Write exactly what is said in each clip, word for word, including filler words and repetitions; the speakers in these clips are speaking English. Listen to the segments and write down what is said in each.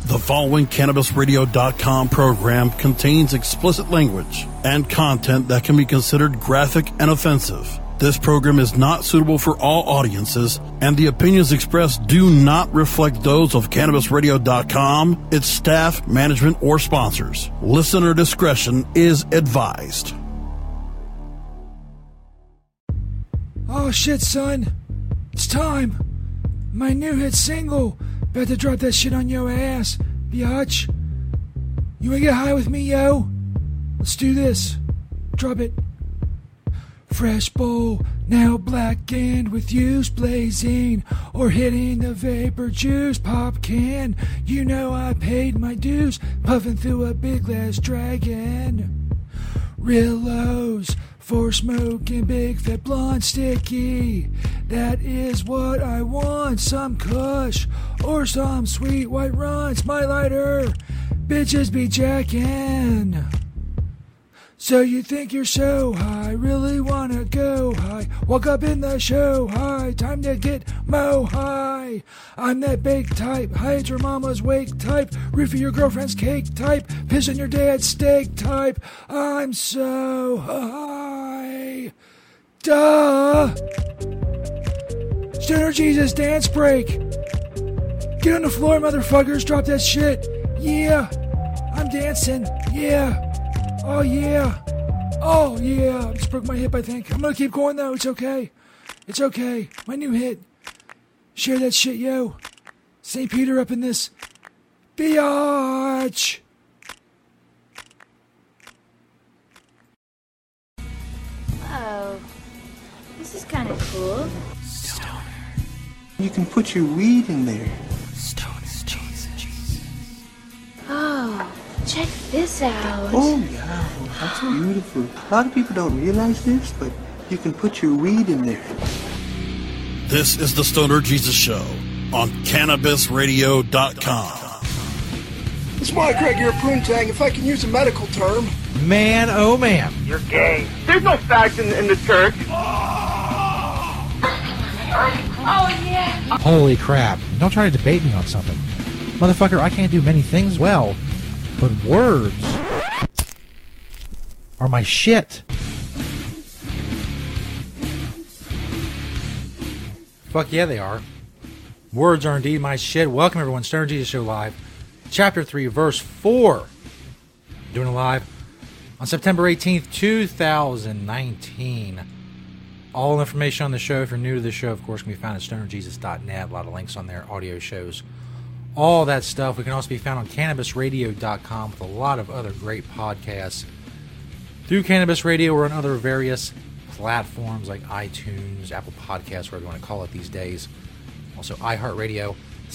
The following Cannabis Radio dot com program contains explicit language and content that can be considered graphic and offensive. This program is not suitable for all audiences, and the opinions expressed do not reflect those of Cannabis Radio dot com, its staff, management, or sponsors. Listener discretion is advised. Oh shit, son. It's time. My new hit single. About to drop that shit on your ass, biatch. You wanna get high with me, yo? Let's do this. Drop it. Fresh bowl, now blackened with use blazing, or hitting the vapor juice pop can. You know I paid my dues, puffing through a big glass dragon. Real lows for smoking big fat blonde sticky. That is what I want, some kush or some sweet white runs. My lighter, bitches be jacking. So you think you're so high, really wanna go high. Walk up in the show high, time to get mo high. I'm that bake type, hide your mama's wake type, roofie your girlfriend's cake type, piss on your dad's steak type. I'm so high. Duh. Stoner Jesus dance break. Get on the floor, motherfuckers, drop that shit. Yeah, I'm dancing, yeah. Oh, yeah. Oh, yeah. I just broke my hip, I think. I'm going to keep going, though. It's okay. It's okay. My new hit. Share that shit, yo. Saint Peter up in this. Biatch. Oh, this is kind of cool. Stoner. You can put your weed in there. Stoner Jesus. Oh. Check this out. Oh, yeah. That's beautiful. A lot of people don't realize this, but you can put your weed in there. This is the Stoner Jesus Show on Cannabis Radio dot com. It's my Craig, you're a poontang, if I can use a medical term. Man, oh man. You're gay. There's no fact in, in the church. Oh, yeah. Holy crap. Don't try to debate me on something. Motherfucker, I can't do many things well. But words are my shit. Fuck yeah, they are. Words are indeed my shit. Welcome, everyone. Stoner Jesus Show Live. Chapter three, Verse four. Doing it live on September eighteenth, two thousand nineteen. All information on the show, if you're new to the show, of course, can be found at stoner jesus dot net. A lot of links on there, audio shows. All that stuff. We can also be found on Cannabis Radio dot com with a lot of other great podcasts. Through Cannabis Radio, we're on other various platforms like iTunes, Apple Podcasts, whatever you want to call it these days. Also iHeartRadio,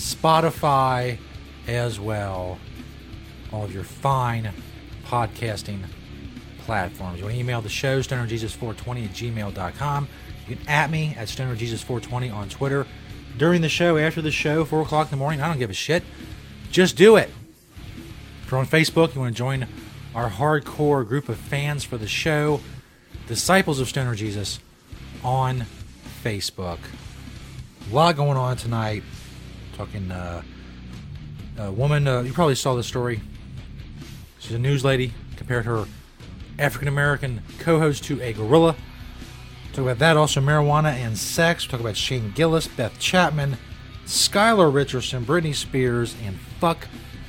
Spotify as well. All of your fine podcasting platforms. You want to email the show, stoner jesus four twenty at gmail dot com. You can at me at stoner jesus four twenty on Twitter. During the show, after the show, four o'clock in the morning, I don't give a shit. Just do it. If you're on Facebook, you want to join our hardcore group of fans for the show, Disciples of Stoner Jesus, on Facebook. A lot going on tonight. Talking, uh, a woman, uh, you probably saw the story. She's a news lady, compared her African-American co-host to a gorilla. Talk about that, also marijuana and sex. We'll talk about Shane Gillis, Beth Chapman, Skylar Richardson, Britney Spears, and fuck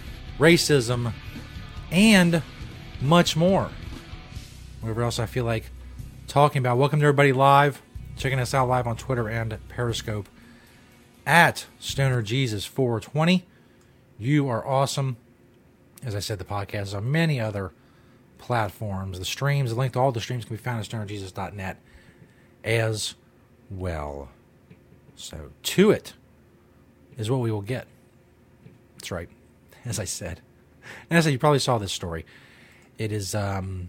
racism, and much more. Whatever else I feel like talking about. Welcome to everybody live, checking us out live on Twitter and Periscope at Stoner Jesus four twenty. You are awesome. As I said, the podcast is on many other platforms. The streams, the link to all the streams can be found at stoner jesus dot net. As well. So, to it is what we will get. That's right. As I said. And as I said, you probably saw this story. It is, um,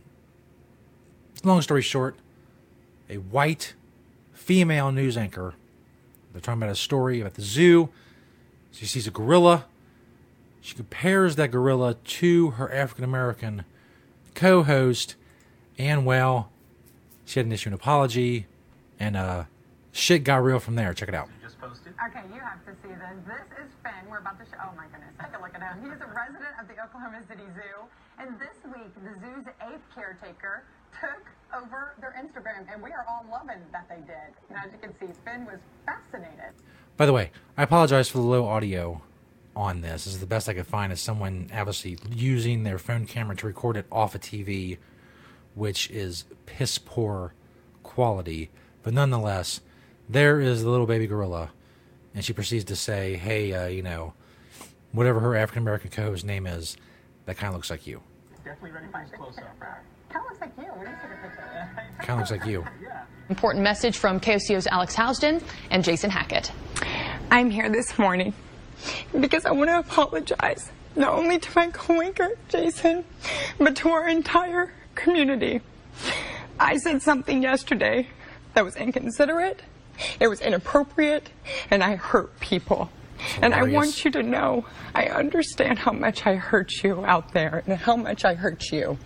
long story short, a white female news anchor. They're talking about a story about the zoo. She sees a gorilla. She compares that gorilla to her African-American co-host. And, well, she had an issue an apology. And uh, shit got real from there. Check it out. Just posted supposed to. Okay, you have to see this. This is Finn. We're about to show. Oh my goodness, take a look at him. He's a resident of the Oklahoma City Zoo, and this week the zoo's eighth caretaker took over their Instagram, and we are all loving that they did. And as you can see, Finn was fascinated. By the way, I apologize for the low audio on this. This is the best I could find. Is someone obviously using their phone camera to record it off a T V, which is piss poor quality. But nonetheless, there is the little baby gorilla, and she proceeds to say, hey, uh, you know, whatever her African-American co-host's name is, that kind of looks like you. Definitely ready for this close-up. Kind of looks like you. What do you take a picture? Kind of looks like you. Important message from K O C O's Alex Housden and Jason Hackett. I'm here this morning because I want to apologize, not only to my co-anchor, Jason, but to our entire community. I said something yesterday that was inconsiderate, it was inappropriate, and I hurt people. And I want you to know, I understand how much I hurt you out there and how much I hurt you.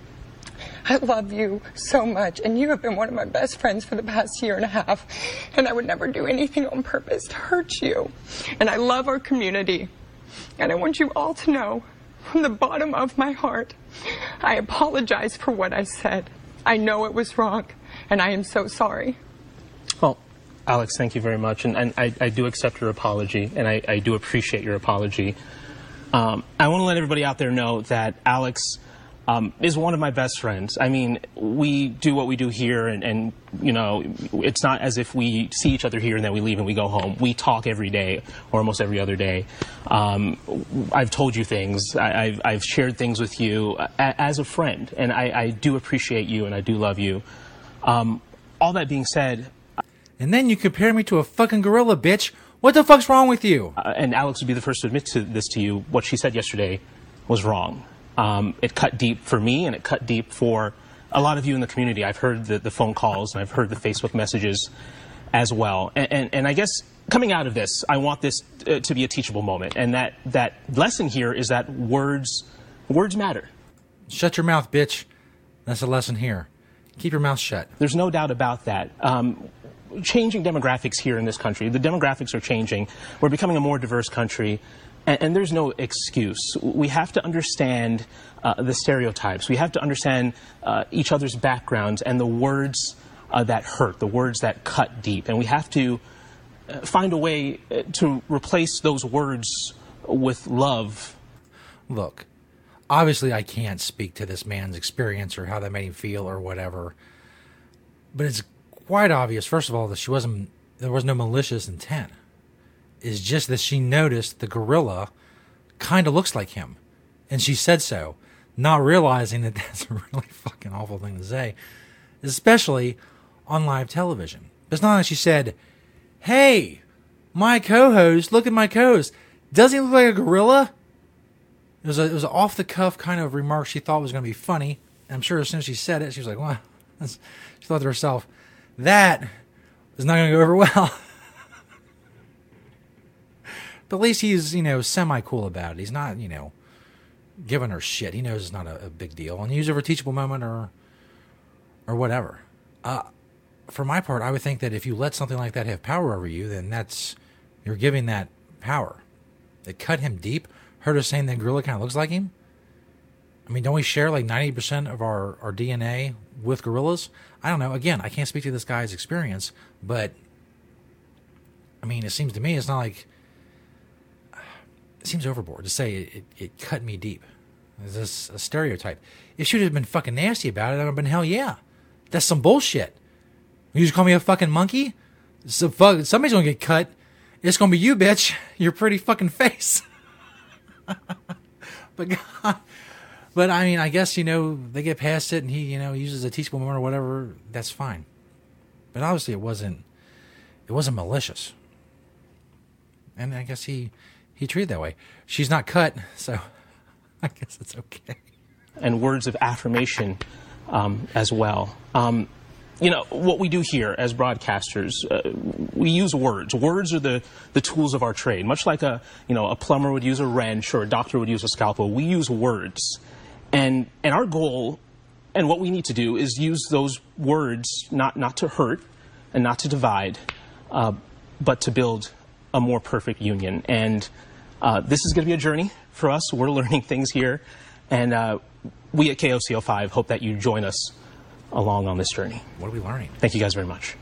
I love you so much, and you have been one of my best friends for the past year and a half, and I would never do anything on purpose to hurt you. And I love our community, and I want you all to know, from the bottom of my heart, I apologize for what I said. I know it was wrong, and I am so sorry. Well, Alex, thank you very much, and, and I, I do accept your apology, and I, I do appreciate your apology. Um, I want to let everybody out there know that Alex um, is one of my best friends. I mean, we do what we do here, and, and, you know, it's not as if we see each other here and then we leave and we go home. We talk every day, or almost every other day. Um, I've told you things. I, I've, I've shared things with you a, as a friend, and I, I do appreciate you, and I do love you. Um, all that being said... And then you compare me to a fucking gorilla, bitch. What the fuck's wrong with you? Uh, and Alex would be the first to admit to this to you. What she said yesterday was wrong. Um, it cut deep for me, and it cut deep for a lot of you in the community. I've heard the, the phone calls, and I've heard the Facebook messages as well. And, and, and I guess coming out of this, I want this uh, to be a teachable moment. And that, that lesson here is that words, words matter. Shut your mouth, bitch. That's the lesson here. Keep your mouth shut. There's no doubt about that. Um, changing demographics here in this country. The demographics are changing. We're becoming a more diverse country, and, and there's no excuse. We have to understand uh, the stereotypes. We have to understand uh, each other's backgrounds and the words uh, that hurt, the words that cut deep. And we have to uh, find a way to replace those words with love. Look, obviously I can't speak to this man's experience or how that made him feel or whatever, but it's quite obvious, first of all, that she wasn't, there was no malicious intent. It's just that she noticed the gorilla kind of looks like him. And she said so, not realizing that that's a really fucking awful thing to say, especially on live television. It's not like she said, hey, my co-host, look at my co-host. Doesn't he look like a gorilla? It was, a, it was an off-the-cuff kind of remark she thought was going to be funny. And I'm sure as soon as she said it, she was like, well, that's, she thought to herself, that is not going to go over well. But at least he's, you know, semi-cool about it. He's not, you know, giving her shit. He knows it's not a, a big deal. And use it for a teachable moment or or whatever. Uh, for my part, I would think that if you let something like that have power over you, then that's, you're giving that power. It cut him deep. Heard us saying that gorilla kind of looks like him. I mean, don't we share like ninety percent of our, our D N A with gorillas? I don't know. Again, I can't speak to this guy's experience, but I mean, it seems to me it's not like, it seems overboard to say it, it, it cut me deep. Is this a stereotype? If she would have been fucking nasty about it, I would have been, hell yeah. That's some bullshit. You just call me a fucking monkey? So fuck, somebody's gonna get cut. It's gonna be you, bitch. Your pretty fucking face. But God. But, I mean, I guess, you know, they get past it and he, you know, uses a teachable moment or whatever. That's fine. But obviously it wasn't, it wasn't malicious. And I guess he, he treated that way. She's not cut, so I guess it's okay. And words of affirmation um, as well. Um, you know, what we do here as broadcasters, uh, we use words. Words are the, the tools of our trade. Much like a, you know, a plumber would use a wrench or a doctor would use a scalpel, we use words. And and our goal and what we need to do is use those words not, not to hurt and not to divide, uh, but to build a more perfect union. And uh, this is going to be a journey for us. We're learning things here. And uh, we at K O C O five hope that you join us along on this journey. What are we learning? Thank you guys very much.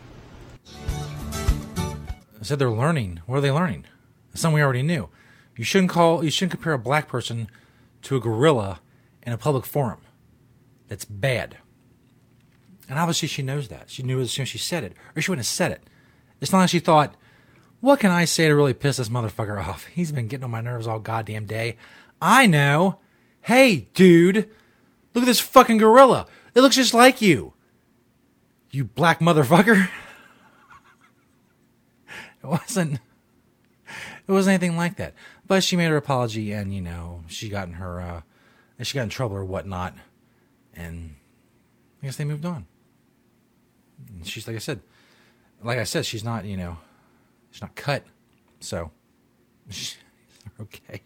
I said they're learning. What are they learning? It's something we already knew. You shouldn't call. You shouldn't compare a black person to a gorilla in a public forum. That's bad. And obviously she knows that. She knew as soon as she said it, or she wouldn't have said it. It's not like she thought, "What can I say to really piss this motherfucker off? He's been getting on my nerves all goddamn day." I know. Hey, dude, look at this fucking gorilla. It looks just like you. You black motherfucker. It wasn't. It wasn't anything like that. But she made her apology, and you know she got in her, uh, she got in trouble or whatnot, and I guess they moved on. And she's like I said, like I said, she's not, you know, she's not cut, so she's okay.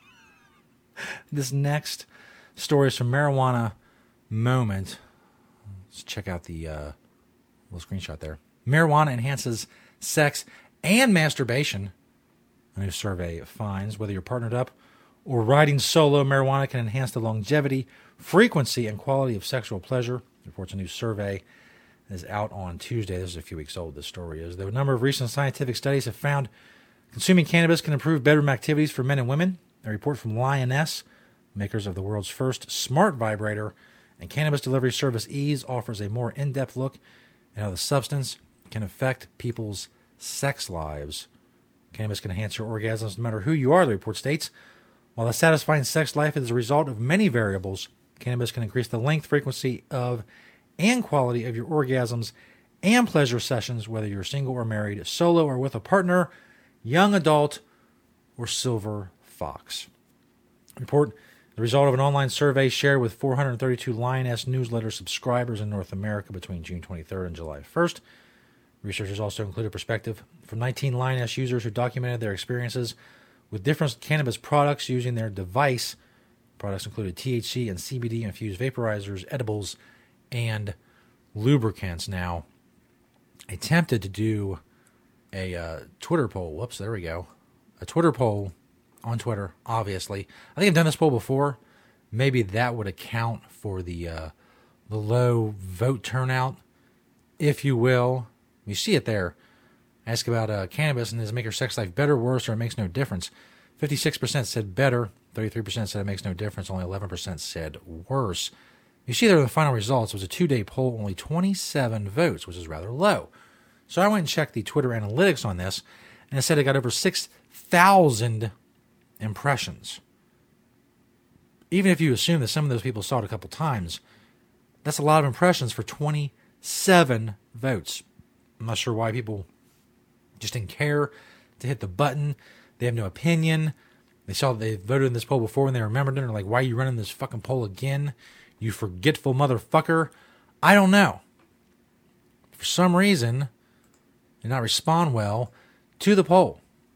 This next story is from Marijuana Moment. Let's check out the uh, little screenshot there. Marijuana enhances sex and masturbation. A new survey finds whether you're partnered up or riding solo, marijuana can enhance the longevity, frequency, and quality of sexual pleasure. Reports a new survey that is out on Tuesday. This is a few weeks old, this story is. The number of recent scientific studies have found consuming cannabis can improve bedroom activities for men and women. A report from Lioness, makers of the world's first smart vibrator and cannabis delivery service Ease, offers a more in-depth look at how the substance can affect people's sex lives. Cannabis can enhance your orgasms no matter who you are, the report states. While a satisfying sex life is a result of many variables, cannabis can increase the length, frequency of, and quality of your orgasms and pleasure sessions, whether you're single or married, solo or with a partner, young adult, or silver fox. Report the result of an online survey shared with four hundred thirty-two Lioness newsletter subscribers in North America between June twenty-third and July first. Researchers also included perspective from nineteen Lioness users who documented their experiences with different cannabis products using their device. Products included T H C and C B D-infused vaporizers, edibles, and lubricants. Now, I attempted to do a uh, Twitter poll. Whoops, there we go. A Twitter poll on Twitter, obviously. I think I've done this poll before. Maybe that would account for the uh, the low vote turnout, if you will. You see it there. Ask about uh, cannabis and does it make your sex life better, worse, or it makes no difference. fifty-six percent said better. thirty-three percent said it makes no difference. Only eleven percent said worse. You see there the final results. It was a two-day poll, only twenty-seven votes, which is rather low. So I went and checked the Twitter analytics on this, and it said it got over six thousand impressions. Even if you assume that some of those people saw it a couple times, that's a lot of impressions for twenty-seven votes. I'm not sure why people just didn't care to hit the button. They have no opinion. They saw that they voted in this poll before and they remembered it. They're like, why are you running this fucking poll again? You forgetful motherfucker. I don't know. For some reason, did not respond well to the poll.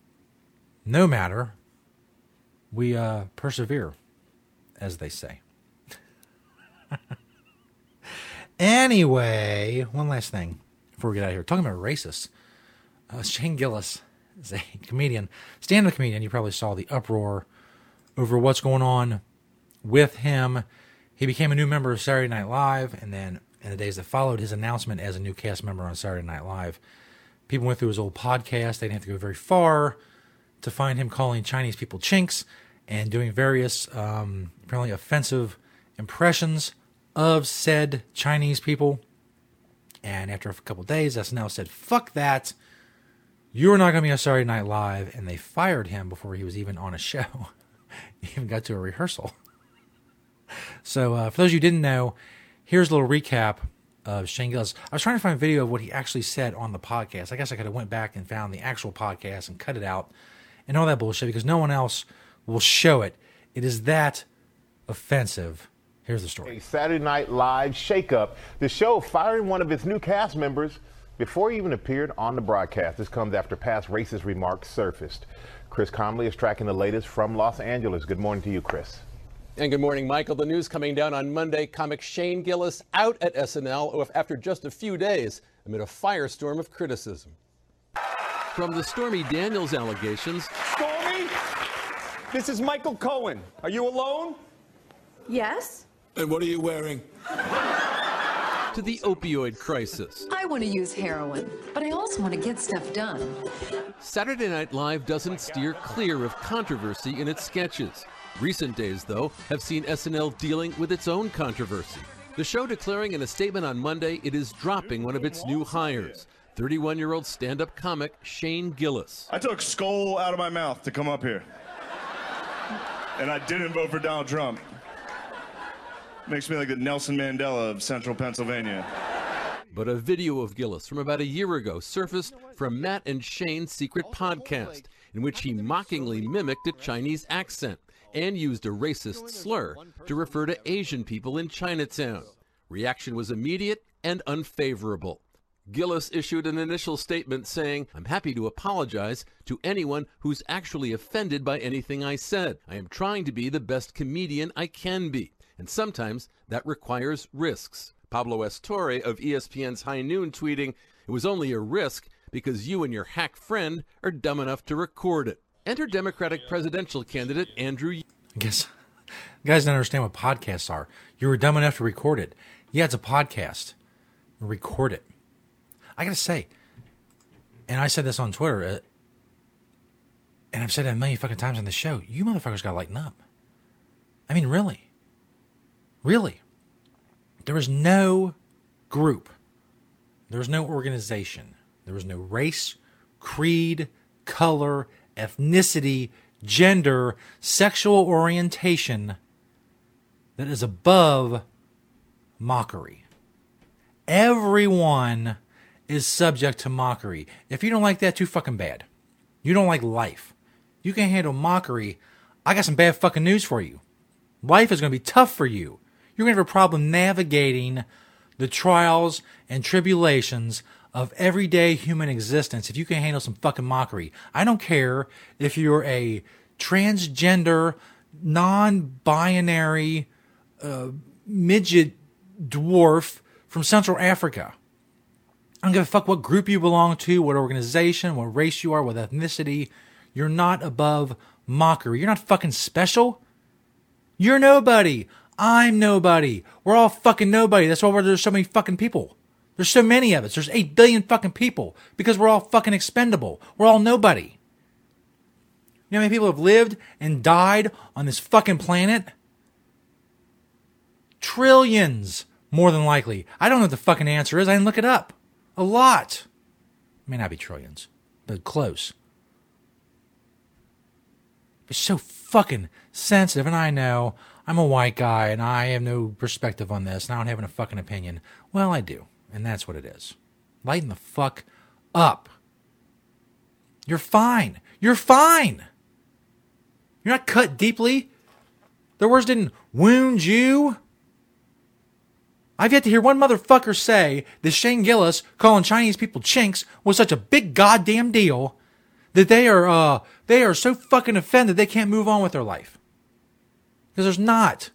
No matter. We uh, persevere, as they say. Anyway, one last thing before we get out of here. Talking about racists. Uh, Shane Gillis is a comedian, stand-up comedian. You probably saw the uproar over what's going on with him. He became a new member of Saturday Night Live, and then in the days that followed his announcement as a new cast member on Saturday Night Live, people went through his old podcast. They didn't have to go very far to find him calling Chinese people chinks and doing various um, apparently offensive impressions of said Chinese people. And after a couple of days, S N L said, fuck that. You're not going to be on Saturday Night Live. And they fired him before he was even on a show. He even got to a rehearsal. So uh, for those of you who didn't know, here's a little recap of Shane Gillis. I was trying to find a video of what he actually said on the podcast. I guess I could have went back and found the actual podcast and cut it out and all that bullshit because no one else will show it. It is that offensive. Here's the story. A Saturday Night Live shakeup. The show firing one of its new cast members before he even appeared on the broadcast. This comes after past racist remarks surfaced. Chris Comley is tracking the latest from Los Angeles. Good morning to you, Chris. And good morning, Michael. The news coming down on Monday, comic Shane Gillis out at S N L after just a few days amid a firestorm of criticism. From the Stormy Daniels allegations. Stormy, this is Michael Cohen. Are you alone? Yes. And what are you wearing? To the opioid crisis. I want to use heroin, but I also want to get stuff done. Saturday Night Live doesn't steer clear of controversy in its sketches. Recent days, though, have seen S N L dealing with its own controversy. The show declaring in a statement on Monday it is dropping one of its new hires, thirty-one-year-old stand-up comic Shane Gillis. I took skull out of my mouth to come up here. And I didn't vote for Donald Trump. Makes me like the Nelson Mandela of central Pennsylvania. But a video of Gillis from about a year ago surfaced from Matt and Shane's secret podcast, in which he mockingly mimicked a Chinese accent and used a racist slur to refer to Asian people in Chinatown. Reaction was immediate and unfavorable. Gillis issued an initial statement saying, "I'm happy to apologize to anyone who's actually offended by anything I said. I am trying to be the best comedian I can be, and sometimes that requires risks." Pablo Estore of E S P N's High Noon tweeting, "It was only a risk because you and your hack friend are dumb enough to record it." Enter Democratic presidential candidate Andrew. I guess you guys don't understand what podcasts are. You were dumb enough to record it. Yeah, it's a podcast. Record it. I gotta say, and I said this on Twitter, uh, and I've said it a million fucking times on the show, you motherfuckers gotta lighten up. I mean, really. Really. There was no group. There was no organization. There was no race, creed, color, ethnicity, gender, sexual orientation that is above mockery. Everyone is subject to mockery. If you don't like that, too fucking bad. You don't like life. You can't handle mockery. I got some bad fucking news for you. Life is going to be tough for you. You're going to have a problem navigating the trials and tribulations of everyday human existence if you can handle some fucking mockery. I don't care if you're a transgender, non-binary, uh, midget dwarf from Central Africa. I don't give a fuck what group you belong to, what organization, what race you are, what ethnicity. You're not above mockery. You're not fucking special. You're nobody. I'm nobody. We're all fucking nobody. That's why there's so many fucking people. There's so many of us. There's eight billion fucking people because we're all fucking expendable. We're all nobody. You know how many people have lived and died on this fucking planet? Trillions, more than likely. I don't know what the fucking answer is. I didn't look it up. A lot. It may not be trillions, but close. It's so fucking sensitive, and I know I'm a white guy, and I have no perspective on this, and I don't have a fucking opinion. Well, I do, and that's what it is. Lighten the fuck up. You're fine. You're fine. You're not cut deeply. Their words didn't wound you. I've yet to hear one motherfucker say that Shane Gillis calling Chinese people chinks was such a big goddamn deal that they are uh, they are so fucking offended they can't move on with their life. Because there's not.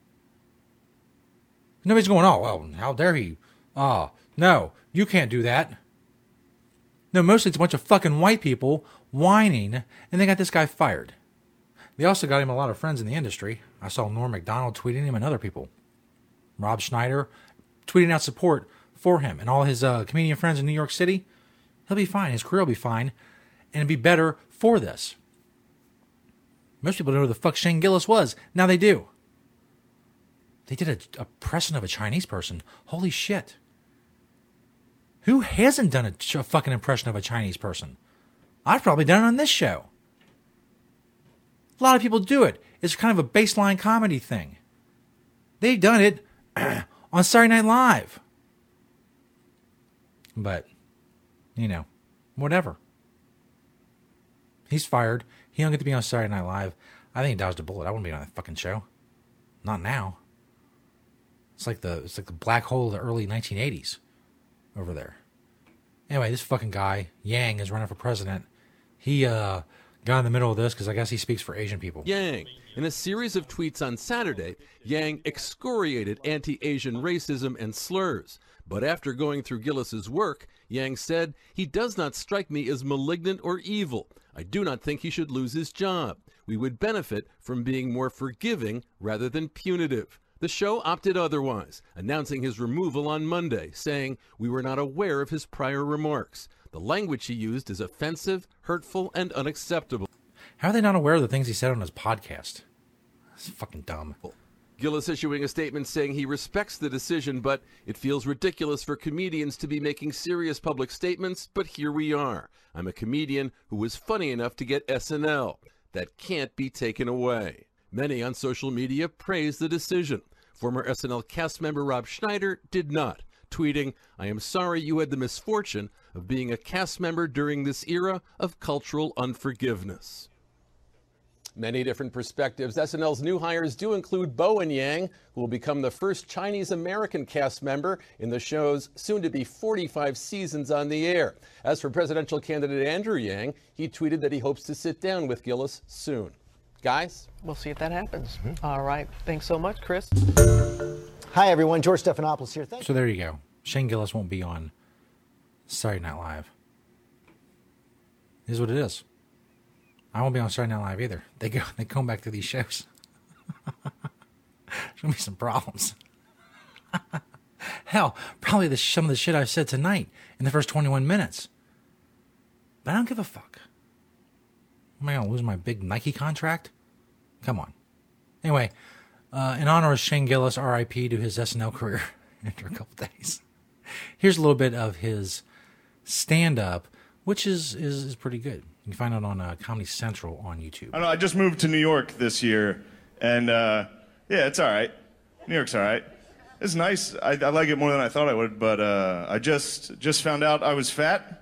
Nobody's going, oh, well, how dare he? Oh, no, you can't do that. No, mostly it's a bunch of fucking white people whining, and they got this guy fired. They also got him a lot of friends in the industry. I saw Norm Macdonald tweeting him and other people. Rob Schneider tweeting out support for him and all his uh, comedian friends in New York City. He'll be fine. His career will be fine. And it'll be better for this. Most people don't know who the fuck Shane Gillis was. Now they do. They did a, a pressing of a Chinese person. Holy shit. Who hasn't done a, ch- a fucking impression of a Chinese person? I've probably done it on this show. A lot of people do it. It's kind of a baseline comedy thing. They've done it on Saturday Night Live. But, you know, whatever. He's fired. He don't get to be on Saturday Night Live. I think he dodged a bullet. I wouldn't be on that fucking show. Not now. It's like the it's like the black hole of the early nineteen eighties over there. Anyway, this fucking guy, Yang, is running for president. He uh, got in the middle of this because I guess he speaks for Asian people. Yang. In a series of tweets on Saturday, Yang excoriated anti-Asian racism and slurs. But after going through Gillis's work, Yang said, "He does not strike me as malignant or evil. I do not think he should lose his job. We would benefit from being more forgiving rather than punitive." The show opted otherwise, announcing his removal on Monday, saying, "We were not aware of his prior remarks. The language he used is offensive, hurtful, and unacceptable." How are they not aware of the things he said on his podcast? That's fucking dumb. Gillis issuing a statement saying he respects the decision, but it feels ridiculous for comedians to be making serious public statements, but here we are. I'm a comedian who was funny enough to get S N L. That can't be taken away. Many on social media praised the decision. Former S N L cast member Rob Schneider did not, tweeting, "I am sorry you had the misfortune of being a cast member during this era of cultural unforgiveness." Many different perspectives. S N L's new hires do include Bowen Yang, who will become the first Chinese-American cast member in the show's soon-to-be forty-five seasons on the air. As for presidential candidate Andrew Yang, he tweeted that he hopes to sit down with Gillis soon. Guys? We'll see if that happens. Mm-hmm. All right. Thanks so much, Chris. Hi, everyone. George Stephanopoulos here. Thank so there you go. Shane Gillis won't be on Saturday Night Live. This is what it is. I won't be on Saturday Night Live either. They go, they come back to these shows. There's going to be some problems. Hell, probably the, some of the shit I've said tonight in the first twenty-one minutes. But I don't give a fuck. Am I going to lose my big Nike contract? Come on. Anyway, uh, in honor of Shane Gillis, R I P to his S N L career after a couple days. Here's a little bit of his stand-up, which is, is, is pretty good. You can find it on uh, Comedy Central on YouTube. I don't know. I just moved to New York this year, and uh, yeah, it's all right. New York's all right. It's nice. I, I like it more than I thought I would, but uh, I just just found out I was fat.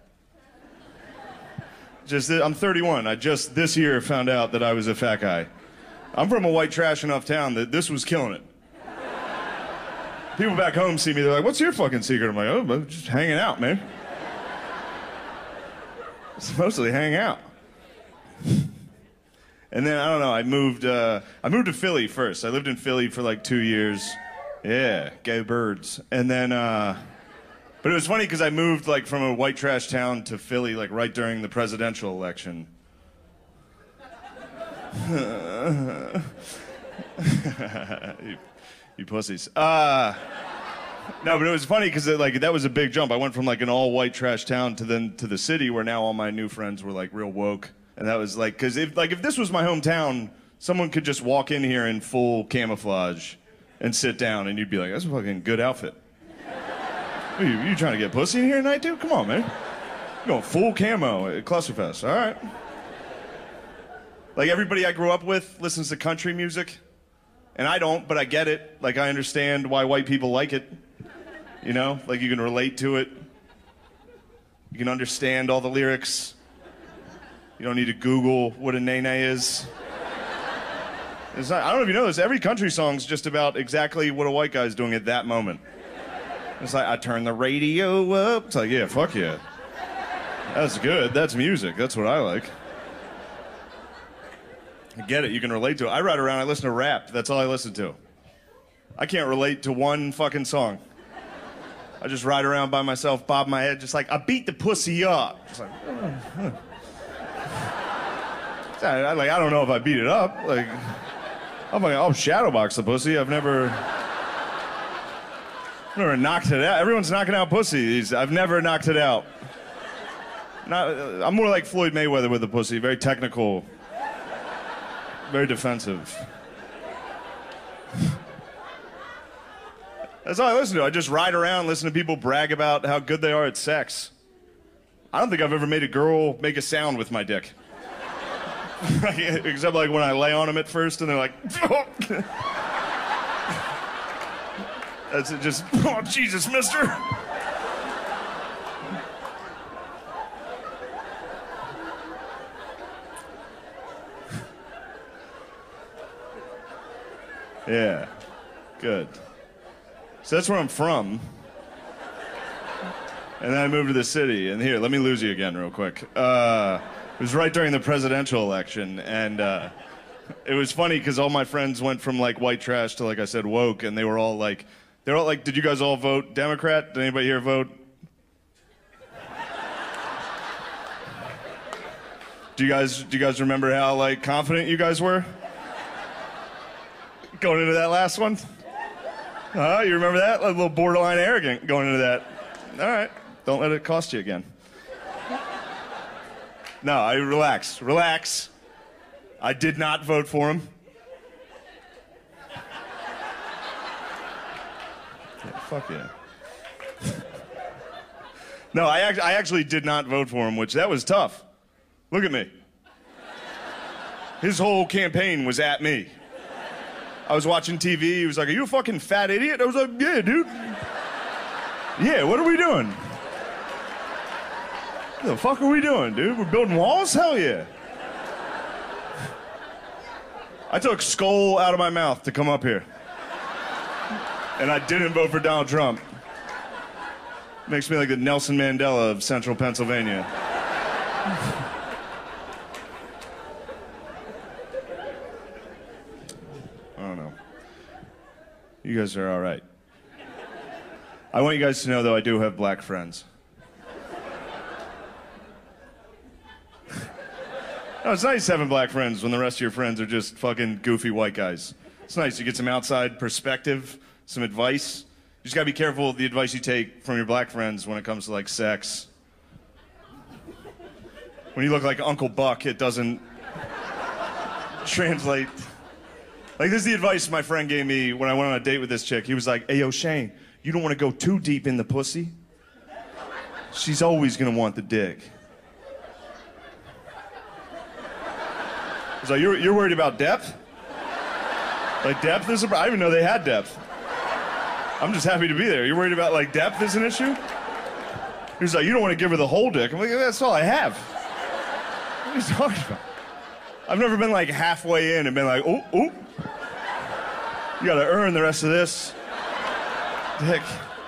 Just I'm thirty-one. I just this year found out that I was a fat guy. I'm from a white trash enough town that this was killing it. People back home see me, they're like, "What's your fucking secret?" I'm like, "Oh, I'm just hanging out, man. It's mostly hang out." And then I don't know. I moved. Uh, I moved to Philly first. I lived in Philly for like two years. Yeah, go Birds. And then. Uh, But it was funny because I moved like from a white trash town to Philly like right during the presidential election. you, you pussies. Uh, no, but it was funny because like that was a big jump. I went from like an all white trash town to then to the city where now all my new friends were like real woke, and that was like because if like if this was my hometown, someone could just walk in here in full camouflage and sit down, and you'd be like, "That's a fucking good outfit." Are you, you trying to get pussy in here tonight, dude? Come on, man. You're going full camo at Clusterfest. All right. Like, everybody I grew up with listens to country music. And I don't, but I get it. Like, I understand why white people like it. You know? Like, you can relate to it. You can understand all the lyrics. You don't need to Google what a nene is. It's not, I don't know if you know this. Every country song's just about exactly what a white guy's doing at that moment. It's like, I turn the radio up. It's like, yeah, fuck yeah. That's good. That's music. That's what I like. I get it. You can relate to it. I ride around. I listen to rap. That's all I listen to. I can't relate to one fucking song. I just ride around by myself, bob my head, just like, I beat the pussy up. It's like, uh, uh. I, like, I don't know if I beat it up. Like, I'm like, I'll shadowbox the pussy. I've never... I've never knocked it out. Everyone's knocking out pussies. I've never knocked it out. Not, I'm more like Floyd Mayweather with the pussy. Very technical. Very defensive. That's all I listen to. I just ride around, listen to people brag about how good they are at sex. I don't think I've ever made a girl make a sound with my dick. Except like when I lay on them at first and they're like... That's it, just, oh, Jesus, mister. Yeah, good. So that's where I'm from. And then I moved to the city. And here, let me lose you again real quick. Uh, it was right during the presidential election. And uh, it was funny because all my friends went from, like, white trash to, like I said, woke. And they were all like... They're all like, did you guys all vote Democrat? Did anybody here vote? Do you guys do you guys remember how like confident you guys were going into that last one? Uh, you remember that? Like, a little borderline arrogant going into that. All right, don't let it cost you again. No, I relax, relax. I did not vote for him. Yeah, fuck yeah. No, I, act- I actually did not vote for him, which that was tough. Look at me. His whole campaign was at me. I was watching T V. He was like, "Are you a fucking fat idiot?" I was like, "Yeah, dude. Yeah, what are we doing? What the fuck are we doing, dude? We're building walls? Hell yeah." I took skull out of my mouth to come up here. And I didn't vote for Donald Trump. Makes me like the Nelson Mandela of central Pennsylvania. I don't know. You guys are all right. I want you guys to know, though, I do have black friends. No, it's nice having black friends when the rest of your friends are just fucking goofy white guys. It's nice. You get some outside perspective, some advice. You just gotta be careful of the advice you take from your black friends when it comes to, like, sex. When you look like Uncle Buck, it doesn't translate. Like, this is the advice my friend gave me when I went on a date with this chick. He was like, "Hey, yo, Shane, you don't want to go too deep in the pussy. She's always gonna want the dick." He's like, you're, you're worried about depth? Like, depth is a problem? I didn't even know they had depth. I'm just happy to be there. You're worried about, like, depth is an issue? He's like, you don't want to give her the whole dick. I'm like, that's all I have. What are you talking about? I've never been, like, halfway in and been like, oh, oh. You gotta earn the rest of this. Dick.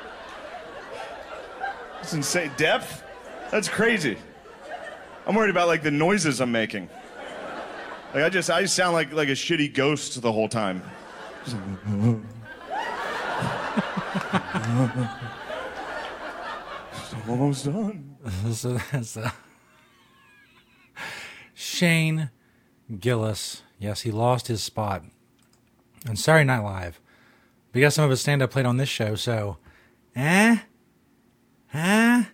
That's insane. Depth? That's crazy. I'm worried about, like, the noises I'm making. Like, I just, I just sound like, like a shitty ghost the whole time. Just like, it's almost done. So that's uh, Shane Gillis. Yes, he lost his spot on Saturday Night Live. We got some of his stand-up played on this show, so... Eh? Huh?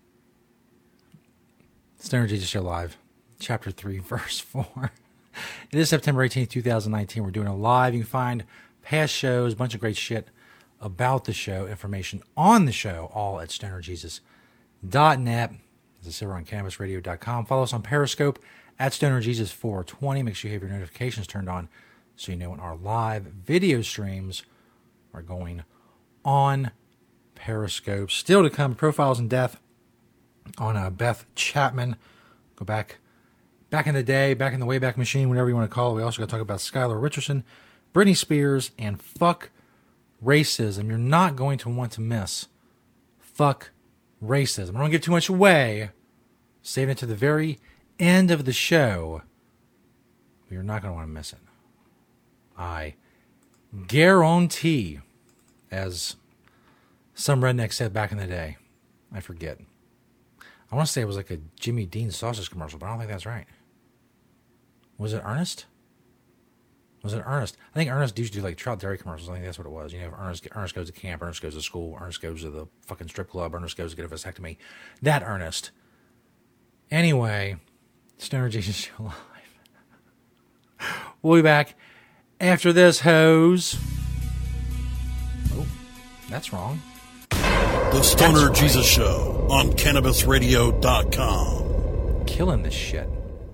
Stoner Jesus Show Live, Chapter three, Verse four. It is September eighteenth, twenty nineteen. We're doing it live. You can find past shows, a bunch of great shit about the show, information on the show, all at stoner jesus dot net. As I said, we're on cannabis radio dot com. Follow us on Periscope at stoner jesus four twenty. Make sure you have your notifications turned on so you know when our live video streams are going on Periscope. Still to come, Profiles in Death on uh, Beth Chapman. Go back back in the day, back in the Wayback Machine, whatever you want to call it. We also got to talk about Skylar Richardson, Britney Spears, and fuck racism. You're not going to want to miss fuck racism. I don't give too much away. Save it to the very end of the show. You're not going to want to miss it. I guarantee, as some redneck said back in the day. I forget. I want to say it was like a Jimmy Dean sausage commercial, but I don't think that's right. Was it Ernest? Was it Ernest? I think Ernest used to do like Trout Dairy commercials. I think that's what it was. You know, Ernest, Ernest goes to camp, Ernest goes to school, Ernest goes to the fucking strip club, Ernest goes to get a vasectomy. That Ernest. Anyway, Stoner Jesus Show Live. We'll be back after this, hoes. Oh, that's wrong. The Stoner right. Jesus Show on cannabis radio dot com. Killing this shit.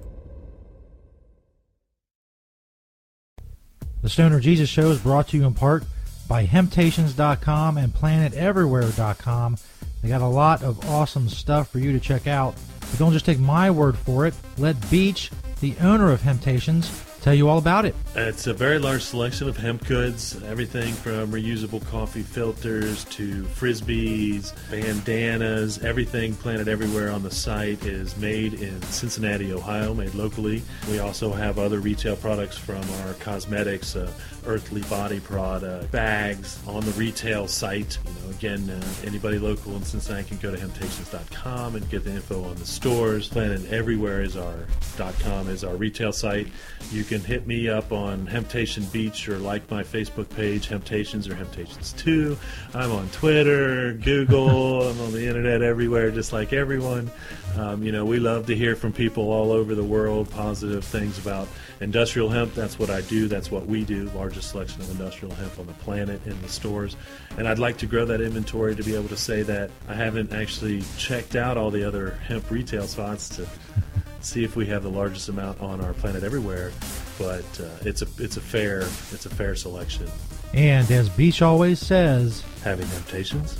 The Stoner Jesus Show is brought to you in part by Hemptations dot com and Planet Everywhere dot com. They got a lot of awesome stuff for you to check out. But don't just take my word for it. Let Beach, the owner of Hemptations, tell you all about it. It's a very large selection of hemp goods, everything from reusable coffee filters to frisbees, bandanas. Everything planted everywhere on the site is made in Cincinnati, Ohio, made locally. We also have other retail products from our cosmetics, uh, Earthly Body product, bags on the retail site. You know, again, uh, anybody local in Cincinnati can go to hemptations dot com and get the info on the stores. Planted everywhere is our .com is our retail site. You can hit me up on Hemptation Beach or like my Facebook page, Hemptations or Hemptations two. I'm on Twitter, Google, I'm on the internet everywhere, just like everyone. Um, you know, we love to hear from people all over the world, positive things about industrial hemp. That's what I do. That's what we do. Largest selection of industrial hemp on the planet in the stores. And I'd like to grow that inventory to be able to say that I haven't actually checked out all the other hemp retail spots to see if we have the largest amount on our planet everywhere. But uh, it's a it's a fair it's a fair selection. And as Beach always says, having temptations.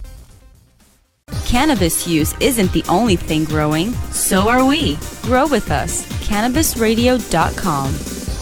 Cannabis use isn't the only thing growing, so are we. Grow with us. Cannabis Radio dot com.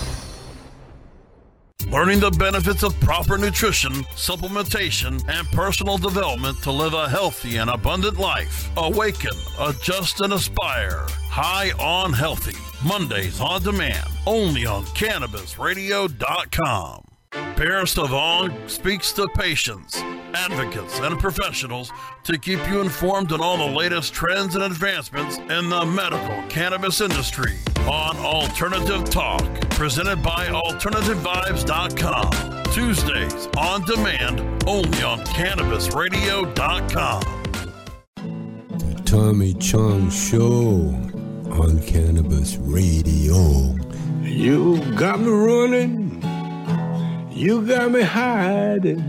Learning the benefits of proper nutrition, supplementation, and personal development to live a healthy and abundant life. Awaken, adjust, and aspire. High on Healthy. Mondays on demand. Only on Cannabis Radio dot com. Paris Savon speaks to patients, advocates, and professionals to keep you informed on all the latest trends and advancements in the medical cannabis industry on Alternative Talk, presented by Alternative Vibes dot com. Tuesdays on demand, only on Cannabis Radio dot com. The Tommy Chong Show on Cannabis Radio. You got me running. You got me hiding.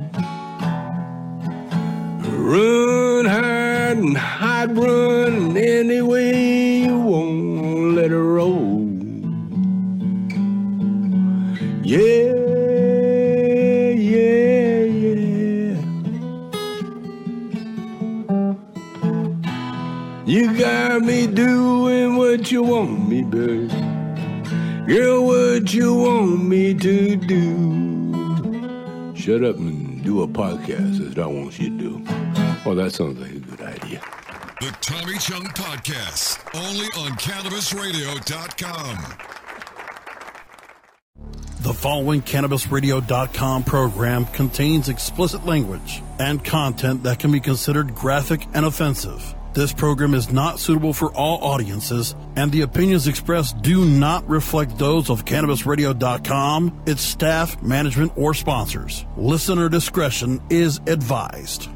Run, hide, and hide, run any way you want, let it roll. Yeah, yeah, yeah. You got me doing what you want me, baby. Girl, what you want me to do. Shut up and do a podcast is what I want you to do. Oh, that sounds like a good idea. The Tommy Chong Podcast, only on Cannabis Radio dot com. The following Cannabis Radio dot com program contains explicit language and content that can be considered graphic and offensive. This program is not suitable for all audiences, and the opinions expressed do not reflect those of Cannabis Radio dot com, its staff, management, or sponsors. Listener discretion is advised.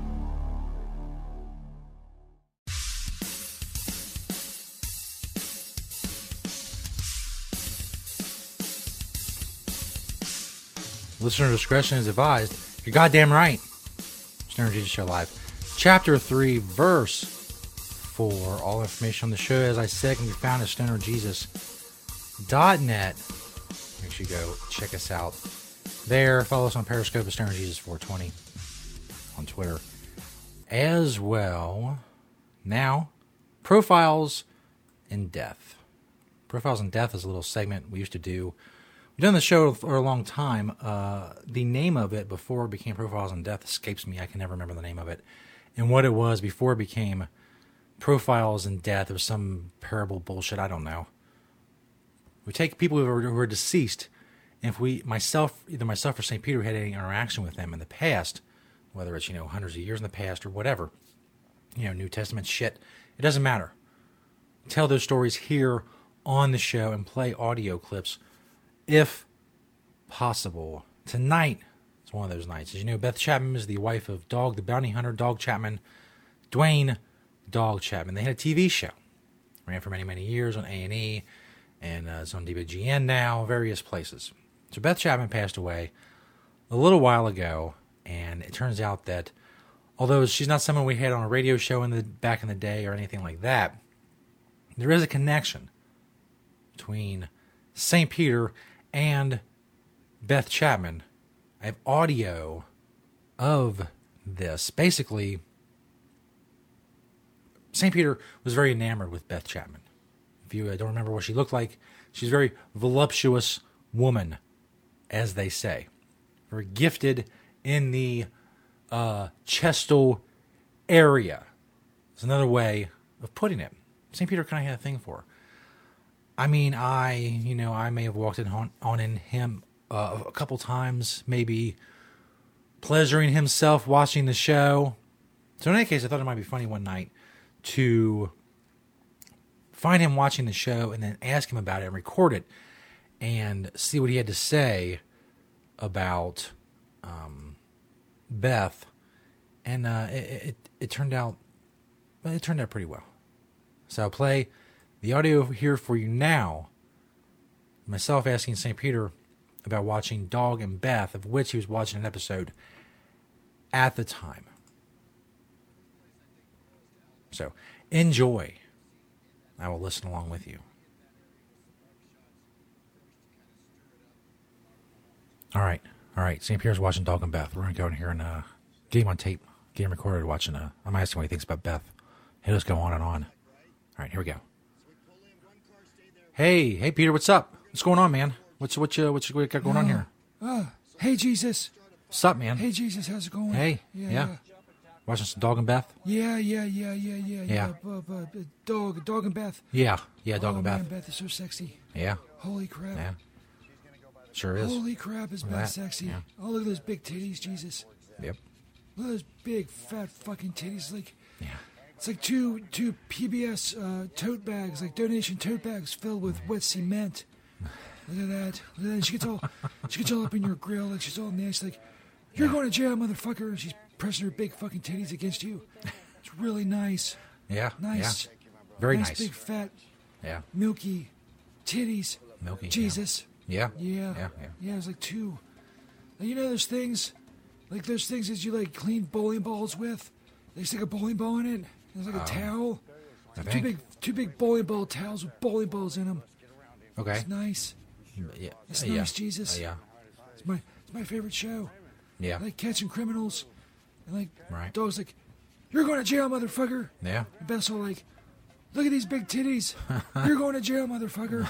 Listener discretion is advised. You're goddamn right. Stoner Jesus Show Live. Chapter three, verse four. All information on the show, as I said, can be found at stoner jesus dot net. Make sure you go check us out there. Follow us on Periscope at Stoner Jesus four twenty on Twitter as well. Now, Profiles in Death. Profiles in Death is a little segment we used to do. We've done the show for a long time. Uh, the name of it before it became Profiles in Death escapes me. I can never remember the name of it. And what it was before it became Profiles in Death. It was some parable bullshit. I don't know. We take people who are, who are deceased, and if we, myself, either myself or Saint Peter had any interaction with them in the past, whether it's, you know, hundreds of years in the past or whatever, you know, New Testament shit, it doesn't matter. Tell those stories here on the show and play audio clips if possible. Tonight is one of those nights. As you know, Beth Chapman is the wife of Dog, the bounty hunter, Dog Chapman, Dwayne Dog Chapman. They had a T V show. Ran for many, many years on A and E, and uh, it's on D B G N now, various places. So Beth Chapman passed away a little while ago, and it turns out that although she's not someone we had on a radio show in the back in the day or anything like that, there is a connection between Saint Peter and Beth Chapman. I have audio of this. Basically, Saint Peter was very enamored with Beth Chapman. If you don't remember what she looked like, she's very voluptuous woman, as they say. Very gifted in the uh, chestal area. It's another way of putting it. Saint Peter kind of had a thing for her. I mean, I, you know, I may have walked in on, on in him uh, a couple times, maybe pleasuring himself watching the show. So in any case, I thought it might be funny one night to find him watching the show and then ask him about it and record it and see what he had to say about um, Beth. And uh, it, it, it turned out, it turned out pretty well. So I'll play the audio here for you now. Myself asking Saint Peter about watching Dog and Beth, of which he was watching an episode at the time. So enjoy. I will listen along with you. All right. All right. Saint Peter's watching Dog and Beth. We're going to go in here and uh, get him on tape, get him recorded watching. Uh, I'm asking what he thinks about Beth. He'll just go on and on. All right, here we go. Hey, hey, Peter, what's up? What's going on, man? What's what you what you what you got going uh, on here? Uh, hey, Jesus. What's up, man? Hey, Jesus, how's it going? Hey, yeah. yeah. Watching some Dog and Beth? Yeah, yeah, yeah, yeah, yeah. Yeah. yeah. Uh, uh, dog, Dog and Beth. Yeah, yeah, Dog oh, and Beth. Man, Beth is so sexy. Yeah. Holy crap. Yeah. Sure is. Holy crap, is Beth sexy. Yeah. Oh, look at those big titties, Jesus. Yep. Look at those big, fat fucking titties. Like, yeah. It's like two two P B S uh, tote bags, like donation tote bags filled with wet cement. Look at that. Look at that. She gets all she gets all up in your grill, like she's all nice, like, you're yeah. going to jail, motherfucker. And she's pressing her big fucking titties against you. It's really nice. Yeah. Nice. Yeah. Very nice. nice. Big fat. Yeah. Milky titties. Milky. Jesus. Yeah. Yeah. Yeah. Yeah. Yeah. yeah it was like two. And you know those things, like those things that you like clean bowling balls with. They stick a bowling ball in it. There's like a um, towel. I two think. big, two big bowling ball towels with bowling balls in them. Okay. It's nice. Yeah. It's uh, nice, yeah. Jesus. Uh, yeah. It's my, it's my favorite show. Yeah. I like catching criminals, and like right. dogs like, you're going to jail, motherfucker. Yeah. And Beth's all like, look at these big titties. You're going to jail, motherfucker.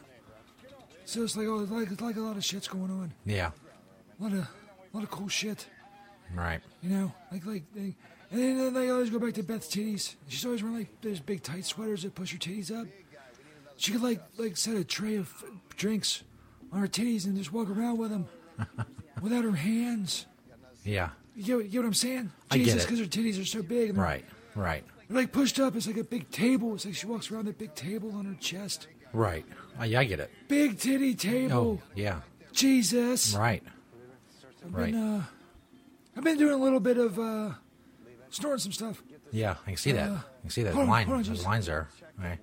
So it's like, oh, it's like, it's like a lot of shit's going on. Yeah. A lot of, a lot of cool shit. Right. You know, like like. They, And then they always go back to Beth's titties. She's always wearing like those big tight sweaters that push her titties up. She could like like set a tray of drinks on her titties and just walk around with them without her hands. Yeah. You get, what, you get what I'm saying? I get Jesus, it. because her titties are so big. And right. Right. They're like pushed up. It's like a big table. It's like she walks around that big table on her chest. Right. Uh, yeah, I get it. Big titty table. Oh, yeah. Jesus. Right. I've right. Been, uh, I've been doing a little bit of. Uh, Snoring some stuff. Yeah, I can see that. Uh, I can see that hold on, line. hold on, Those just- lines there. Okay.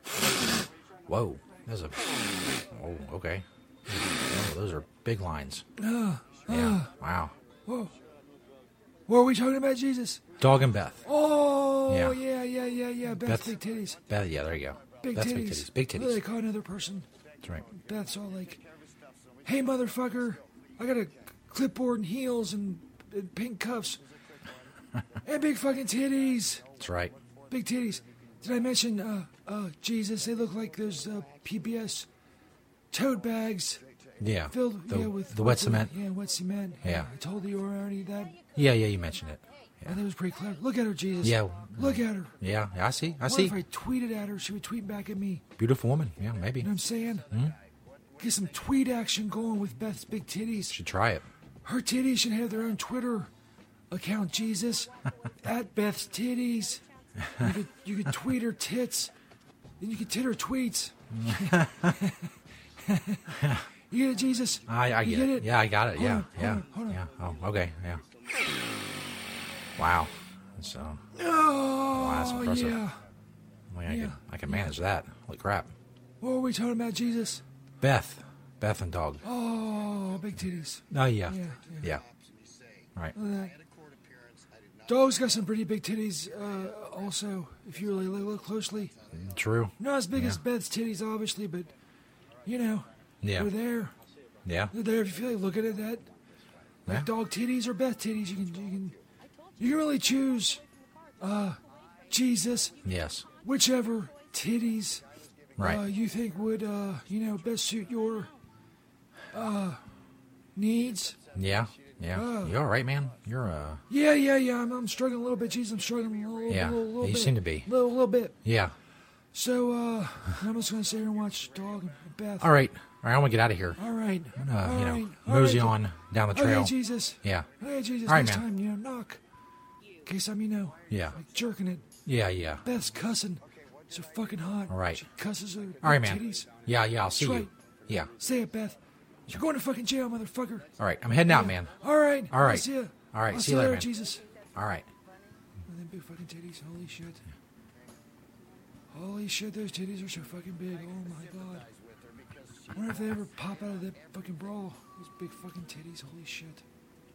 Whoa, there's a. Oh, okay. Oh, those are big lines. Uh, Yeah. uh, Wow. Whoa. What are we talking about, Jesus? Dog and Beth. Oh, Yeah. yeah, yeah, yeah, yeah. Beth's Beth- big titties. Beth. Yeah, there you go. Big That's titties. big titties. Big What do they titties. call another person? That's right. Beth's all like, hey, motherfucker, I got a clipboard and heels and, and pink cuffs. And big fucking titties. That's right. Big titties. Did I mention, uh, uh, Jesus, they look like those uh, P B S tote bags. Yeah. Filled, The- yeah, with the wet cement. Yeah, wet cement. Yeah. I told you already that. Yeah, yeah, you mentioned it. I think it was pretty clever. Look at her, Jesus. Yeah. Look at her. Yeah, I see. I What see. if I tweeted at her? She would tweet back at me. Beautiful woman. Yeah, maybe. You know what I'm saying? Hmm? Get some tweet action going with Beth's big titties. Should try it. Her titties should have their own Twitter account, Jesus. At Beth's titties. You could, you could tweet her tits. Then you could tit her tweets. You get it, Jesus? I, I You get, it. Yeah, I got it. Hold yeah, on, yeah, hold on, hold on. yeah. Oh, okay. Yeah. Wow. So. Oh, Wow, that's impressive. yeah. I, mean, I Yeah. can I can manage that. Holy crap. What were we talking about, Jesus? Beth. Beth and dog. Oh, big titties. Oh, yeah. Yeah, Yeah. Right. Look at that. Dog's got some pretty big titties, uh, also, if you really look closely. True. Not as big Yeah. as Beth's titties, obviously, but, you know, Yeah. they're there. Yeah. They're there if you feel like looking at that. Like Yeah. dog titties or Beth titties, you can, you can, you can really choose, uh, Jesus. Yes. Whichever titties Right. uh, you think would, uh, you know, best suit your needs. Yeah, yeah. Oh. You all right, man? You're, uh... Yeah, yeah, yeah. I'm, I'm struggling a little bit. Jeez, I'm struggling a little, Yeah, little, little you bit. seem to be. Little, little bit. Yeah. So, uh, I'm just going to sit here and watch Dog and Beth. All right. All right, I want to get out of here. All right. I'm gonna, All you know, right. All mosey right. on down the trail. Okay, Jesus. Yeah. Hey, Jesus. All right, Next man. time, you know, knock. In case I'm, you know, Yeah. like jerking it. Yeah, yeah. Beth's cussing. So fucking hot. All right. She cusses her All right, her man. titties. Yeah, yeah, I'll see That's you. right. Yeah. Say it, Beth. You're going to fucking jail, motherfucker. All right, I'm heading out, Yeah. man. All right. All right. I'll see ya. All right, I'll see you later, man. Jesus. All right. And then big fucking titties. Holy shit. Holy shit, those titties are so fucking big. Oh my god. I wonder if they ever pop out of that fucking brawl. Those big fucking titties. Holy shit.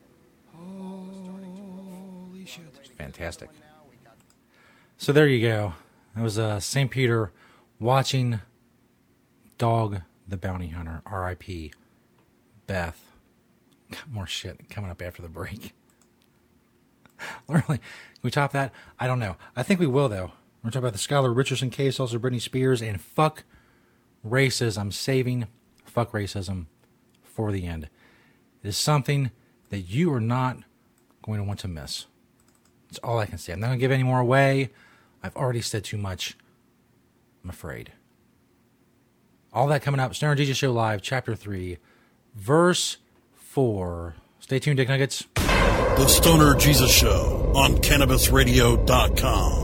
Holy shit. Fantastic. So there you go. That was uh, Saint Peter watching Dog the Bounty Hunter, R I P Beth. Got more shit coming up after the break. Literally, can we top that? I don't know. I think we will, though. We're talking about the Skylar Richardson case, also Britney Spears, and fuck racism. I'm saving fuck racism for the end. It is something that you are not going to want to miss. That's all I can say. I'm not going to give any more away. I've already said too much. I'm afraid. All that coming up. Stoner Jesus Show Live, Chapter three, Verse four. Stay tuned, Dick Nuggets. The Stoner Jesus Show on Cannabis Radio dot com.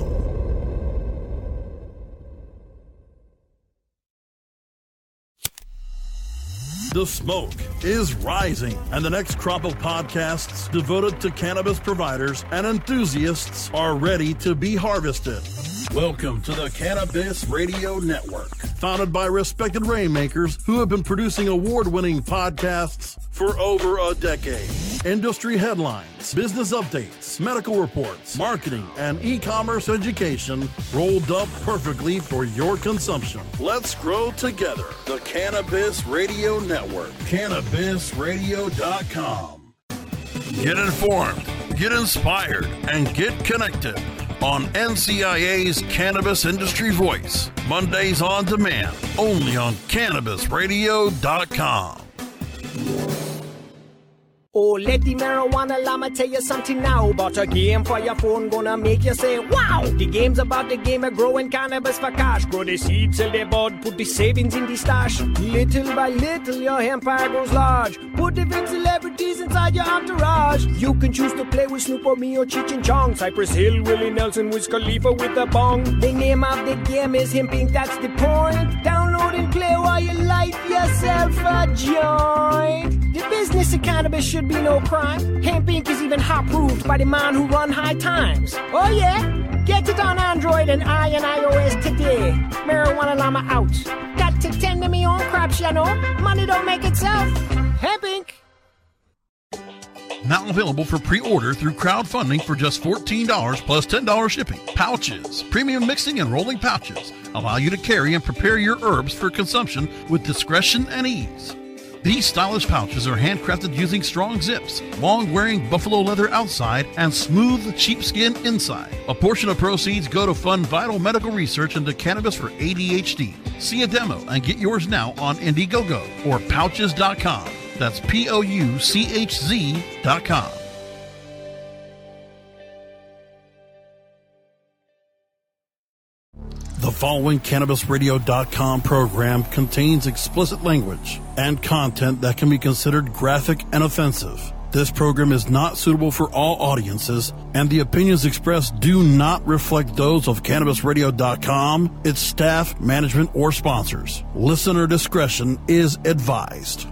The smoke is rising, and the next crop of podcasts devoted to cannabis providers and enthusiasts are ready to be harvested. Welcome to the Cannabis Radio Network, founded by respected rainmakers who have been producing award-winning podcasts for over a decade. Industry headlines, business updates, medical reports, marketing, and e-commerce education rolled up perfectly for your consumption. Let's grow together. The Cannabis Radio Network, Cannabis Radio dot com. Get informed, get inspired, and get connected on N C I A's Cannabis Industry Voice, Mondays on demand, only on Cannabis Radio dot com. Oh, let the marijuana llama tell you something now about a game for your phone gonna make you say, wow! The game's about the game of growing cannabis for cash. Grow the seeds, sell the bud, put the savings in the stash. Little by little, your empire grows large. Put the big celebrities inside your entourage. You can choose to play with Snoop or me or Cheech and Chong. Cypress Hill, Willie Nelson, Wiz Khalifa with a bong. The name of the game is Hemp Inc, that's the point. Download and play while you light yourself a joint. The business of cannabis should be no crime. Hemp Inc is even hot-proofed by the man who run High Times. Oh yeah? Get it on Android and I and iOS today. Marijuana Llama out. Got to tend to me own crops, you know. Money don't make itself. Hemp Inc. Now available for pre-order through crowdfunding for just fourteen dollars plus ten dollars shipping. Pouches, premium mixing and rolling pouches, allow you to carry and prepare your herbs for consumption with discretion and ease. These stylish pouches are handcrafted using strong zips, long-wearing buffalo leather outside, and smooth sheepskin inside. A portion of proceeds go to fund vital medical research into cannabis for A D H D. See a demo and get yours now on Indiegogo or pouches dot com. That's P O U C H Z dot com. The following Cannabis Radio dot com program contains explicit language and content that can be considered graphic and offensive. This program is not suitable for all audiences, and the opinions expressed do not reflect those of Cannabis Radio dot com, its staff, management, or sponsors. Listener discretion is advised.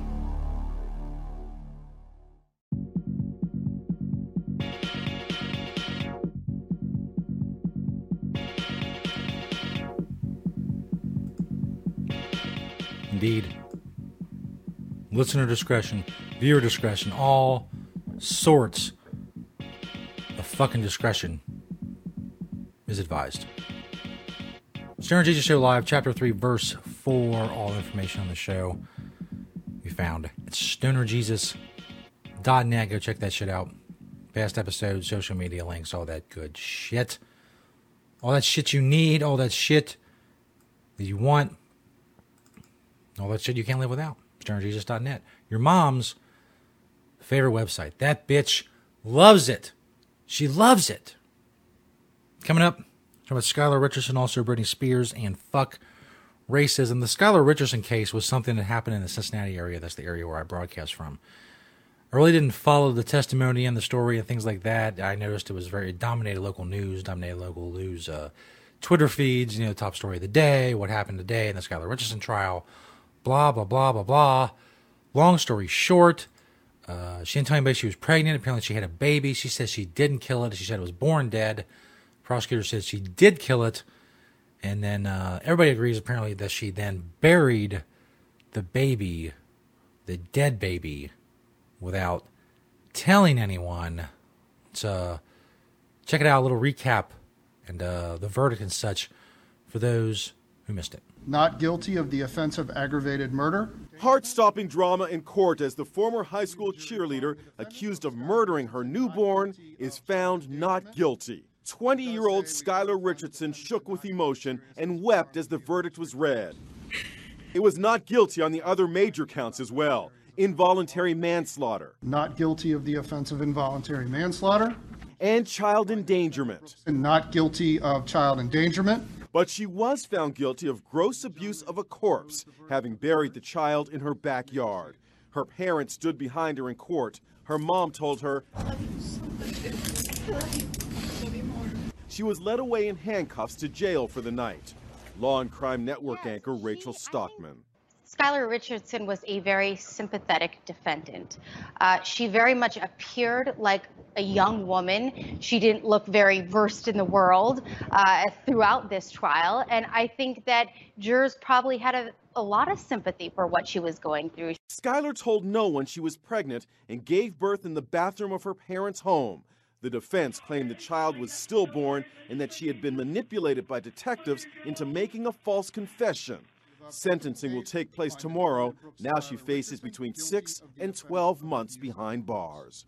Indeed. Listener discretion, viewer discretion, all sorts of fucking discretion is advised. Stoner Jesus Show Live, Chapter three, Verse four. All information on the show we found at stoner jesus dot net. Go check that shit out. Past episodes, social media links, all that good shit. All that shit you need, all that shit that you want. All that shit you can't live without. stoner jesus dot net. Your mom's favorite website. That bitch loves it. She loves it. Coming up, talking about Skylar Richardson, also Britney Spears, and fuck racism. The Skylar Richardson case was something that happened in the Cincinnati area. That's the area where I broadcast from. I really didn't follow the testimony and the story and things like that. I noticed it was very it dominated local news, dominated local news uh, Twitter feeds, you know, top story of the day, what happened today in the Skylar Richardson trial, blah, blah, blah, blah, blah. Long story short, uh, she didn't tell anybody she was pregnant. Apparently she had a baby. She says she didn't kill it. She said it was born dead. Prosecutor says she did kill it. And then uh, everybody agrees apparently that she then buried the baby, the dead baby, without telling anyone. So check it out, a little recap and uh, the verdict and such for those who missed it. Not guilty of the offense of aggravated murder. Heart-stopping drama in court as the former high school cheerleader accused of murdering her newborn is found not guilty. twenty-year-old Skylar Richardson shook with emotion and wept as the verdict was read. It was not guilty on the other major counts as well. Involuntary manslaughter. Not guilty of the offense of involuntary manslaughter. And child endangerment. And not guilty of child endangerment. But she was found guilty of gross abuse of a corpse, having buried the child in her backyard. Her parents stood behind her in court. Her mom told her she was led away in handcuffs to jail for the night. Law and Crime Network anchor Rachel Stockman. Skylar Richardson was a very sympathetic defendant. Uh, she very much appeared like a young woman. She didn't look very versed in the world uh, throughout this trial. And I think that jurors probably had a, a lot of sympathy for what she was going through. Skylar told no one she was pregnant and gave birth in the bathroom of her parents' home. The defense claimed the child was stillborn and that she had been manipulated by detectives into making a false confession. Sentencing will take place tomorrow. Now she faces between six and twelve months behind bars.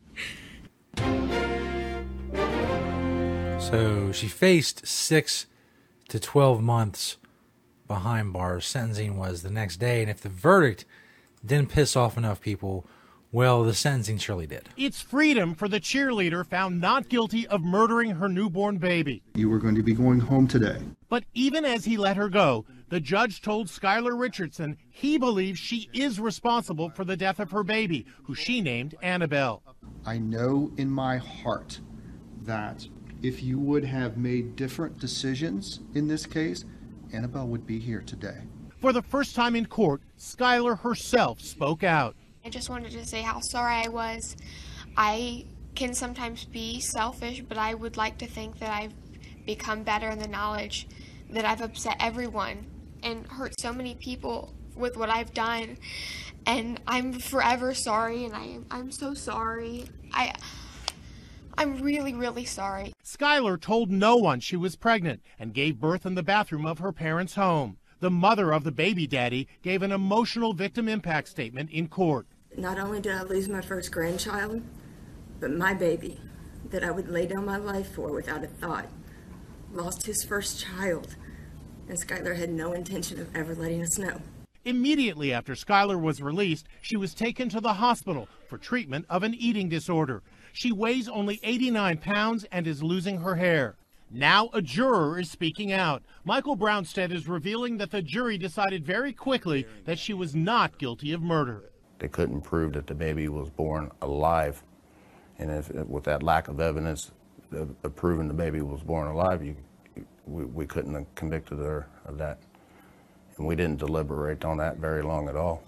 So she faced six to twelve months behind bars. Sentencing was the next day. And if the verdict didn't piss off enough people, well, the sentencing surely did. It's freedom for the cheerleader found not guilty of murdering her newborn baby. You were going to be going home today. But even as he let her go, the judge told Skylar Richardson he believes she is responsible for the death of her baby, who she named Annabelle. I know in my heart that if you would have made different decisions in this case, Annabelle would be here today. For the first time in court, Skylar herself spoke out. I just wanted to say how sorry I was. I can sometimes be selfish, but I would like to think that I've become better in the knowledge that I've upset everyone and hurt so many people with what I've done. And I'm forever sorry, and I, I'm so sorry. I, I'm really, really sorry. Skylar told no one she was pregnant and gave birth in the bathroom of her parents' home. The mother of the baby daddy gave an emotional victim impact statement in court. Not only did I lose my first grandchild, but my baby that I would lay down my life for without a thought lost his first child, and Skylar had no intention of ever letting us know. Immediately after Skylar was released, she was taken to the hospital for treatment of an eating disorder. She weighs only eighty-nine pounds and is losing her hair. Now a juror is speaking out. Michael Brownstead is revealing that the jury decided very quickly that she was not guilty of murder. They couldn't prove that the baby was born alive. And if, with that lack of evidence of, of proving the baby was born alive, you, we, we couldn't have convicted her of that. And we didn't deliberate on that very long at all.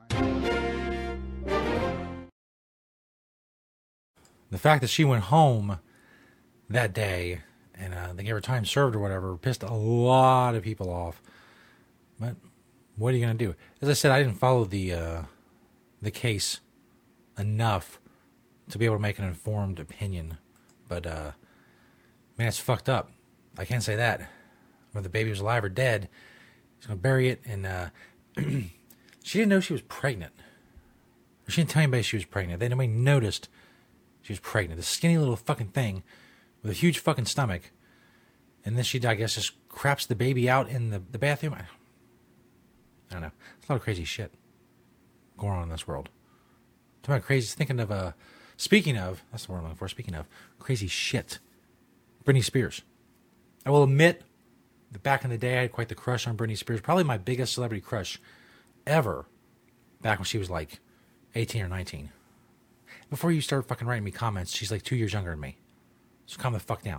The fact that she went home that day and uh, they gave her time served or whatever pissed a lot of people off. But what are you going to do? As I said, I didn't follow the uh, the case enough to be able to make an informed opinion. But, uh, man, it's fucked up. I can't say that. Whether the baby was alive or dead, he's going to bury it. And uh, she didn't know she was pregnant. She didn't tell anybody she was pregnant. They nobody noticed she was pregnant. This skinny little fucking thing with a huge fucking stomach. And then she, I guess, just craps the baby out in the, the bathroom. I, I don't know. It's a lot of crazy shit going on in this world. Talking about crazy, thinking of, uh, speaking of, that's the word I'm looking for, speaking of, crazy shit. Britney Spears. I will admit that back in the day, I had quite the crush on Britney Spears. Probably my biggest celebrity crush ever. Back when she was like eighteen or nineteen. Before you start fucking writing me comments, she's like two years younger than me. So calm the fuck down.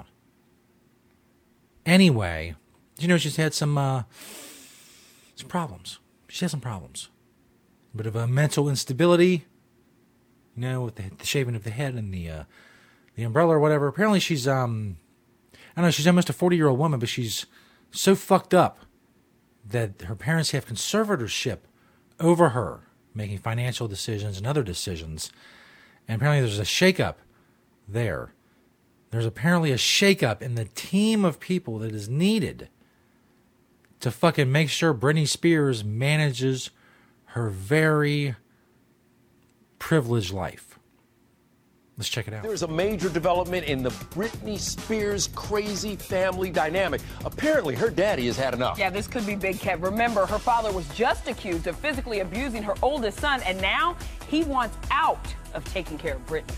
Anyway, you know, she's had some, uh, some problems. She has some problems. A bit of a mental instability. You know, with the, the shaving of the head and the uh, the umbrella or whatever. Apparently she's, um, I don't know, she's almost a forty-year-old woman, but she's so fucked up that her parents have conservatorship over her, making financial decisions and other decisions. And apparently there's a shakeup there. There's apparently a shakeup in the team of people that is needed to fucking make sure Britney Spears manages her very privileged life. Let's check it out. There's a major development in the Britney Spears crazy family dynamic. Apparently, her daddy has had enough. Yeah, this could be big, Kev. Remember, her father was just accused of physically abusing her oldest son, and now he wants out of taking care of Britney.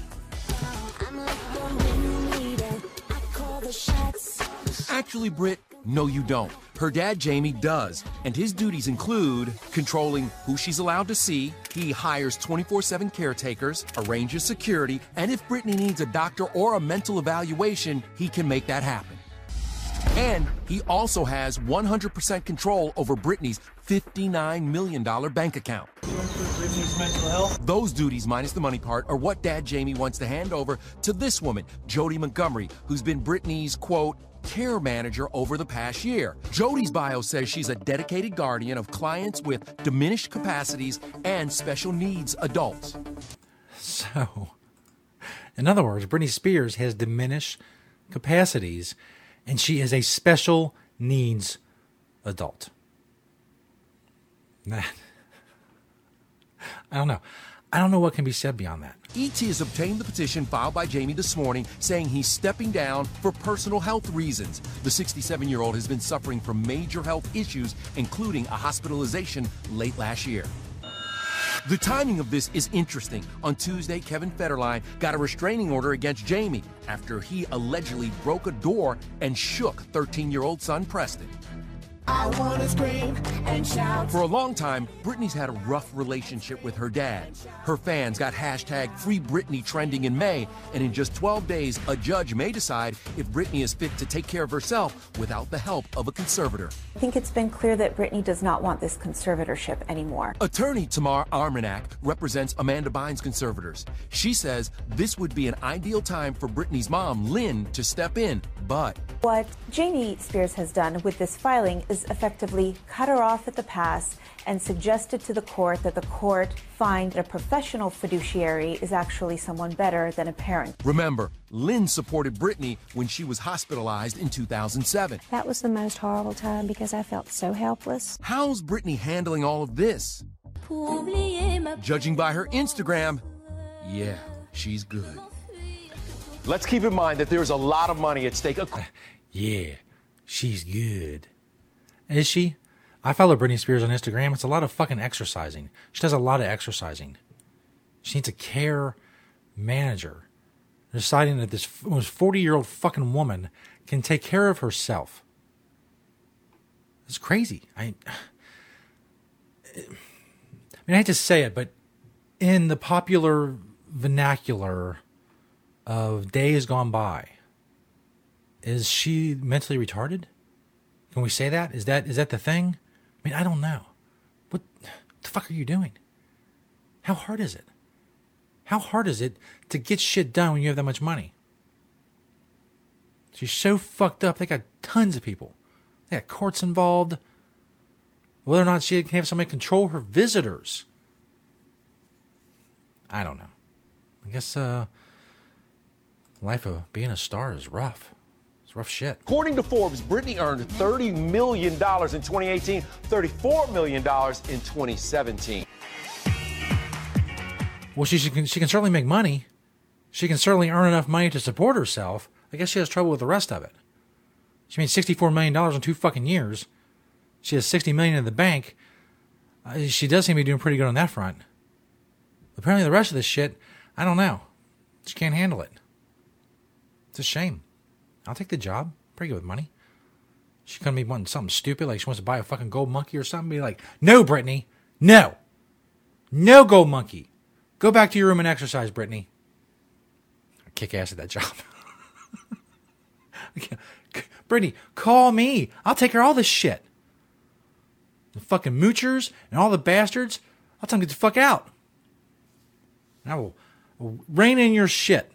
Actually, Britt, no you don't. Her dad, Jamie, does, and his duties include controlling who she's allowed to see. He hires twenty-four seven caretakers, arranges security, and if Britney needs a doctor or a mental evaluation, he can make that happen. And he also has one hundred percent control over Britney's fifty-nine million dollars bank account. Britney's mental health? Those duties, minus the money part, are what Dad Jamie wants to hand over to this woman, Jody Montgomery, who's been Britney's, quote, care manager over the past year. Jody's bio says she's a dedicated guardian of clients with diminished capacities and special needs adults. So, in other words, Britney Spears has diminished capacities and she is a special needs adult. That, I don't know. I don't know what can be said beyond that. E T has obtained the petition filed by Jamie this morning saying he's stepping down for personal health reasons. The sixty-seven-year-old has been suffering from major health issues, including a hospitalization late last year. The timing of this is interesting. On Tuesday, Kevin Federline got a restraining order against Jamie after he allegedly broke a door and shook thirteen-year-old son Preston. I wanna scream and shout. For a long time, Britney's had a rough relationship with her dad. Her fans got hashtag Free Britney trending in May, and in just twelve days, a judge may decide if Britney is fit to take care of herself without the help of a conservator. I think it's been clear that Britney does not want this conservatorship anymore. Attorney Tamar Armanak represents Amanda Bynes' conservators. She says this would be an ideal time for Britney's mom, Lynn, to step in, but... What Jamie Spears has done with this filing is effectively cut her off at the pass and suggested to the court that the court find that a professional fiduciary is actually someone better than a parent. Remember, Lynn supported Britney when she was hospitalized in two thousand seven. That was the most horrible time because I felt so helpless. How's Britney handling all of this? Judging by her Instagram, yeah, she's good. Let's keep in mind that there's a lot of money at stake. Yeah, she's good. Is she? I follow Britney Spears on Instagram. It's a lot of fucking exercising. She does a lot of exercising. She needs a care manager. Deciding that this almost forty-year-old fucking woman can take care of herself. It's crazy. I, I mean, I hate to say it, but in the popular vernacular of days gone by, is she mentally retarded? Can we say that? Is that is that the thing? I mean, I don't know. What, what the fuck are you doing? How hard is it? How hard is it to get shit done when you have that much money? She's so fucked up. They got tons of people. They got courts involved. Whether or not she can have somebody control her visitors. I don't know. I guess uh, life of being a star is rough. It's rough shit. According to Forbes, Britney earned thirty million dollars in twenty eighteen, thirty-four million dollars in twenty seventeen. Well, she, she, can, she can certainly make money. She can certainly earn enough money to support herself. I guess she has trouble with the rest of it. She made sixty-four million dollars in two fucking years. She has sixty million dollars in the bank. Uh, she does seem to be doing pretty good on that front. Apparently the rest of this shit, I don't know. She can't handle it. It's a shame. I'll take the job. Pretty good with money. She couldn't be wanting something stupid, like she wants to buy a fucking gold monkey or something. Be like, no, Brittany. No. No gold monkey. Go back to your room and exercise, Brittany. I kick ass at that job. Brittany, call me. I'll take care of all this shit. The fucking moochers and all the bastards, I'll tell them to get the fuck out. And I will, will rein in your shit.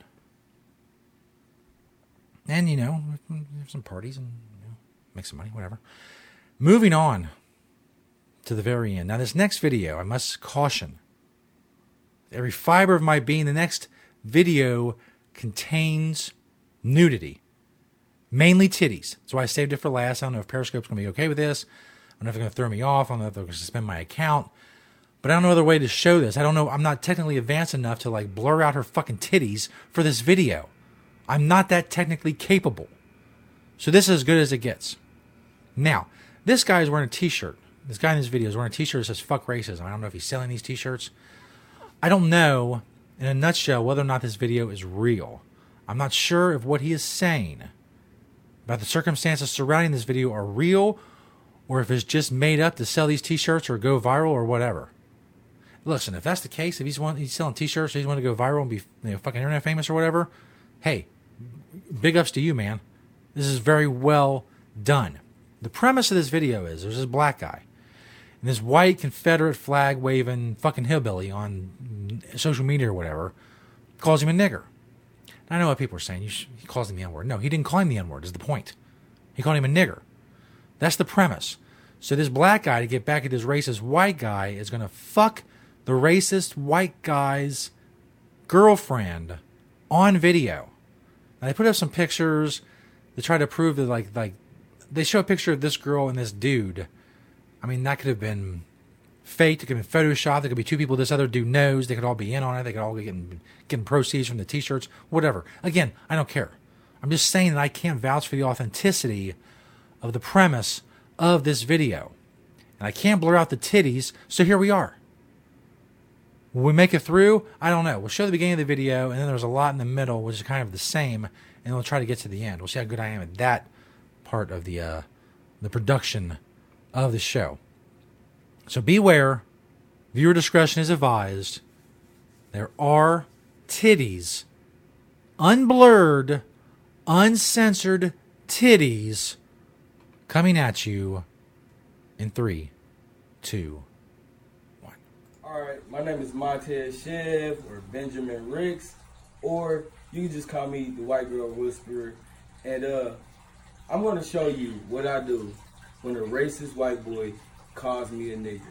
And, you know, have some parties and you know, make some money, whatever. Moving on to the very end. Now, this next video, I must caution. Every fiber of my being, the next video contains nudity. Mainly titties. That's why I saved it for last. I don't know if Periscope's going to be okay with this. I don't know if they're going to throw me off. I don't know if they're going to suspend my account. But I don't know other way to show this. I don't know. I'm not technically advanced enough to like blur out her fucking titties for this video. I'm not that technically capable. So this is as good as it gets. Now, this guy is wearing a t-shirt. This guy in this video is wearing a t-shirt that says fuck racism. I don't know if he's selling these t-shirts. I don't know, in a nutshell, whether or not this video is real. I'm not sure if what he is saying about the circumstances surrounding this video are real or if it's just made up to sell these t-shirts or go viral or whatever. Listen, if that's the case, if he's one, he's selling t-shirts, he's want to go viral and be you know, fucking internet famous or whatever, hey, big ups to you, man. This is very well done. The premise of this video is there's this black guy and this white Confederate flag waving fucking hillbilly on social media or whatever calls him a nigger. I know what people are saying. You should, he calls him the N-word. No, he didn't call him the N-word is the point. He called him a nigger. That's the premise. So this black guy, to get back at this racist white guy, is going to fuck the racist white guy's girlfriend on video. Now, they put up some pictures. They try to prove that, like, like they show a picture of this girl and this dude. I mean, that could have been faked. It could have been photoshopped. There could be two people this other dude knows. They could all be in on it. They could all be getting, getting proceeds from the t-shirts, whatever. Again, I don't care. I'm just saying that I can't vouch for the authenticity of the premise of this video. And I can't blur out the titties, so here we are. Will we make it through? I don't know. We'll show the beginning of the video, and then there's a lot in the middle, which is kind of the same, and we'll try to get to the end. We'll see how good I am at that part of the uh, the production of the show. So beware. Viewer discretion is advised. There are titties, unblurred, uncensored titties coming at you in three, two, Alright, my name is Montez Chev or Benjamin Ricks, or you can just call me the White Girl Whisperer. And uh, I'm going to show you what I do when a racist white boy calls me a nigger.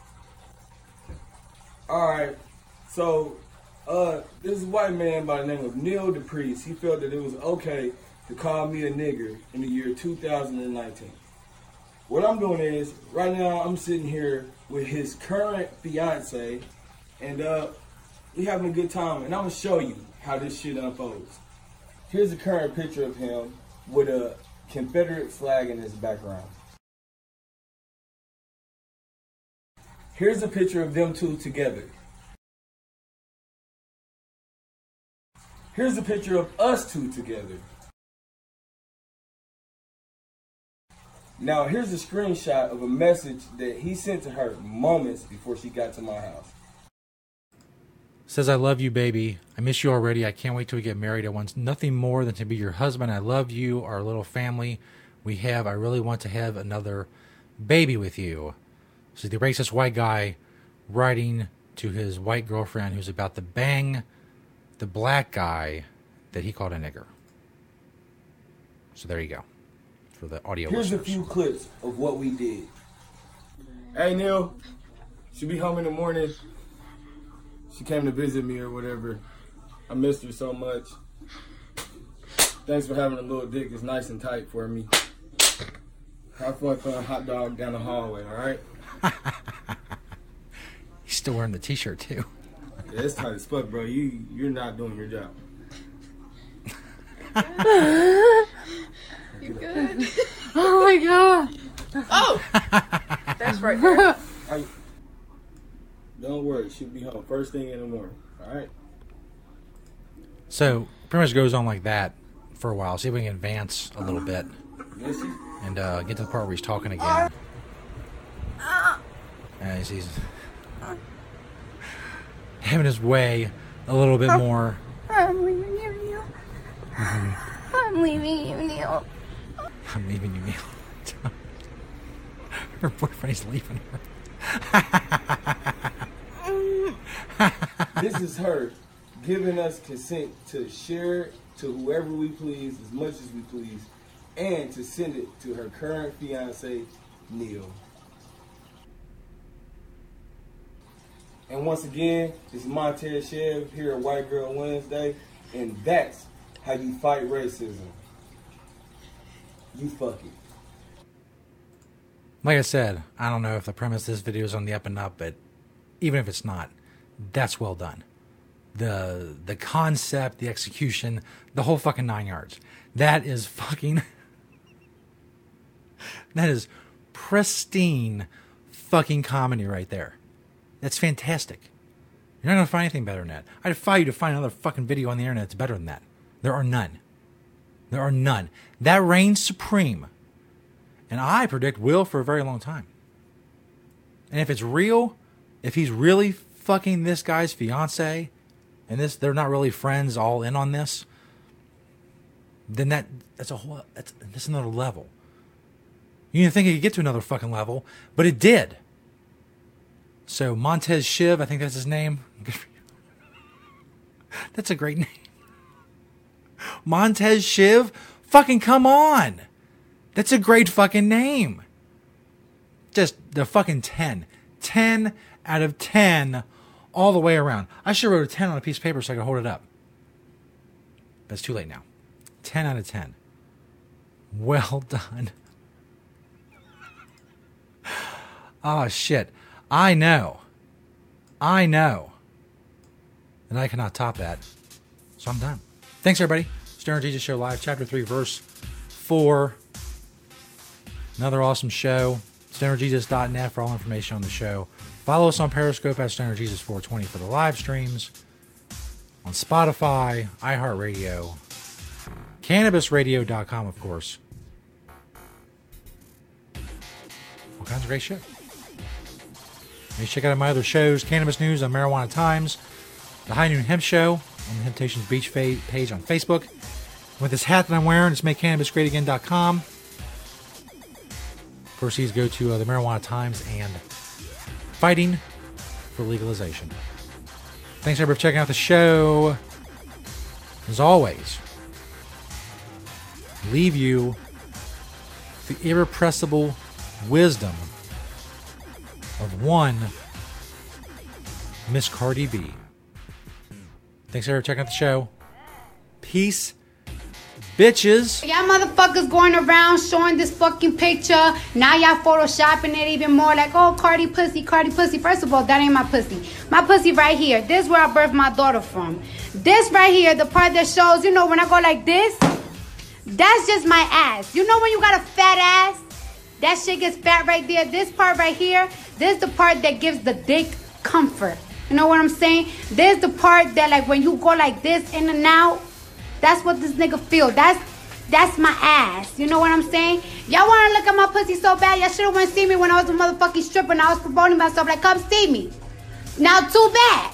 Alright, so uh, this white man by the name of Neil DePriest, he felt that it was okay to call me a nigger in the year two thousand nineteen. What I'm doing is, right now I'm sitting here with his current fiance, and uh, we having a good time, and I'm gonna show you how this shit unfolds. Here's a current picture of him with a Confederate flag in his background. Here's a picture of them two together. Here's a picture of us two together. Now, here's a screenshot of a message that he sent to her moments before she got to my house. Says, I love you, baby. I miss you already. I can't wait till we get married. I want nothing more than to be your husband. I love you, our little family we have. I really want to have another baby with you. So the racist white guy writing to his white girlfriend who's about to bang the black guy that he called a nigger. So there you go. For the audio Here's listeners. a few clips of what we did. Hey, Neil. She'll be home in the morning. She came to visit me or whatever. I missed her so much. Thanks for having a little dick. It's nice and tight for me. Have fun throwing hot dog down the hallway, all right? He's still wearing the t-shirt, too. Yeah, it's tight as fuck, bro. You, you're not doing your job. You good? Oh my god! Oh, that's right there. Are you, Don't worry, she'll be home first thing in the morning. All right. So pretty much goes on like that for a while. See if we can advance a little bit and uh, get to the part where he's talking again. As he's having his way a little bit more. I'm leaving you, Neil. Mm-hmm. I'm leaving you, Neil. I'm leaving you, Neil. Her boyfriend is leaving her. This is her giving us consent to share it to whoever we please, as much as we please, and to send it to her current fiance, Neil. And once again, it's Montez Chev here at White Girl Wednesday, and that's how you fight racism. You fuck it. Like I said, I don't know if the premise of this video is on the up and up, but even if it's not, that's well done. The the concept, the execution, the whole fucking nine yards. That is fucking... that is pristine fucking comedy right there. That's fantastic. You're not going to find anything better than that. I defy you to find another fucking video on the internet that's better than that. There are none. There are none. That reigns supreme. And I predict will for a very long time. And if it's real, if he's really fucking this guy's fiance, and this they're not really friends all in on this, then that that's a whole that's, that's another level. You didn't think it could get to another fucking level, but it did. So Montez Shiv, I think that's his name. That's a great name. Montez Shiv? Fucking come on. That's a great fucking name. Just the fucking ten. ten out of ten all the way around. I should have wrote a ten on a piece of paper so I could hold it up. But it's too late now. ten out of ten. Well done. Oh, shit. I know. I know. And I cannot top that. So I'm done. Thanks, everybody. Stoner Jesus Show Live, Chapter three, Verse four. Another awesome show. stoner jesus dot net for all information on the show. Follow us on Periscope at stoner jesus four twenty for the live streams. On Spotify, iHeartRadio, cannabis radio dot com, of course. All kinds of great shit. You check out my other shows, Cannabis News on Marijuana Times, the High Noon Hemp Show on the Temptations Beach page on Facebook. With this hat that I'm wearing, it's make cannabis great again dot com. Proceeds go to uh, the Marijuana Times and fighting for legalization. Thanks, everybody, for checking out the show. As always, leave you the irrepressible wisdom of one Miss Cardi B. Thanks, everybody, for checking out the show. Peace, bitches. Y'all motherfuckers going around showing this fucking picture. Now y'all photoshopping it even more like, oh, Cardi pussy, Cardi pussy. First of all, that ain't my pussy. My pussy right here. This is where I birthed my daughter from. This right here, the part that shows, you know, when I go like this, that's just my ass. You know when you got a fat ass? That shit gets fat right there. This part right here, this is the part that gives the dick comfort. You know what I'm saying? There's the part that, like, when you go like this in and out, that's what this nigga feel. That's that's my ass. You know what I'm saying? Y'all want to look at my pussy so bad? Y'all should have went see me when I was a motherfucking stripper and I was promoting myself. Like, come see me. Now, too bad.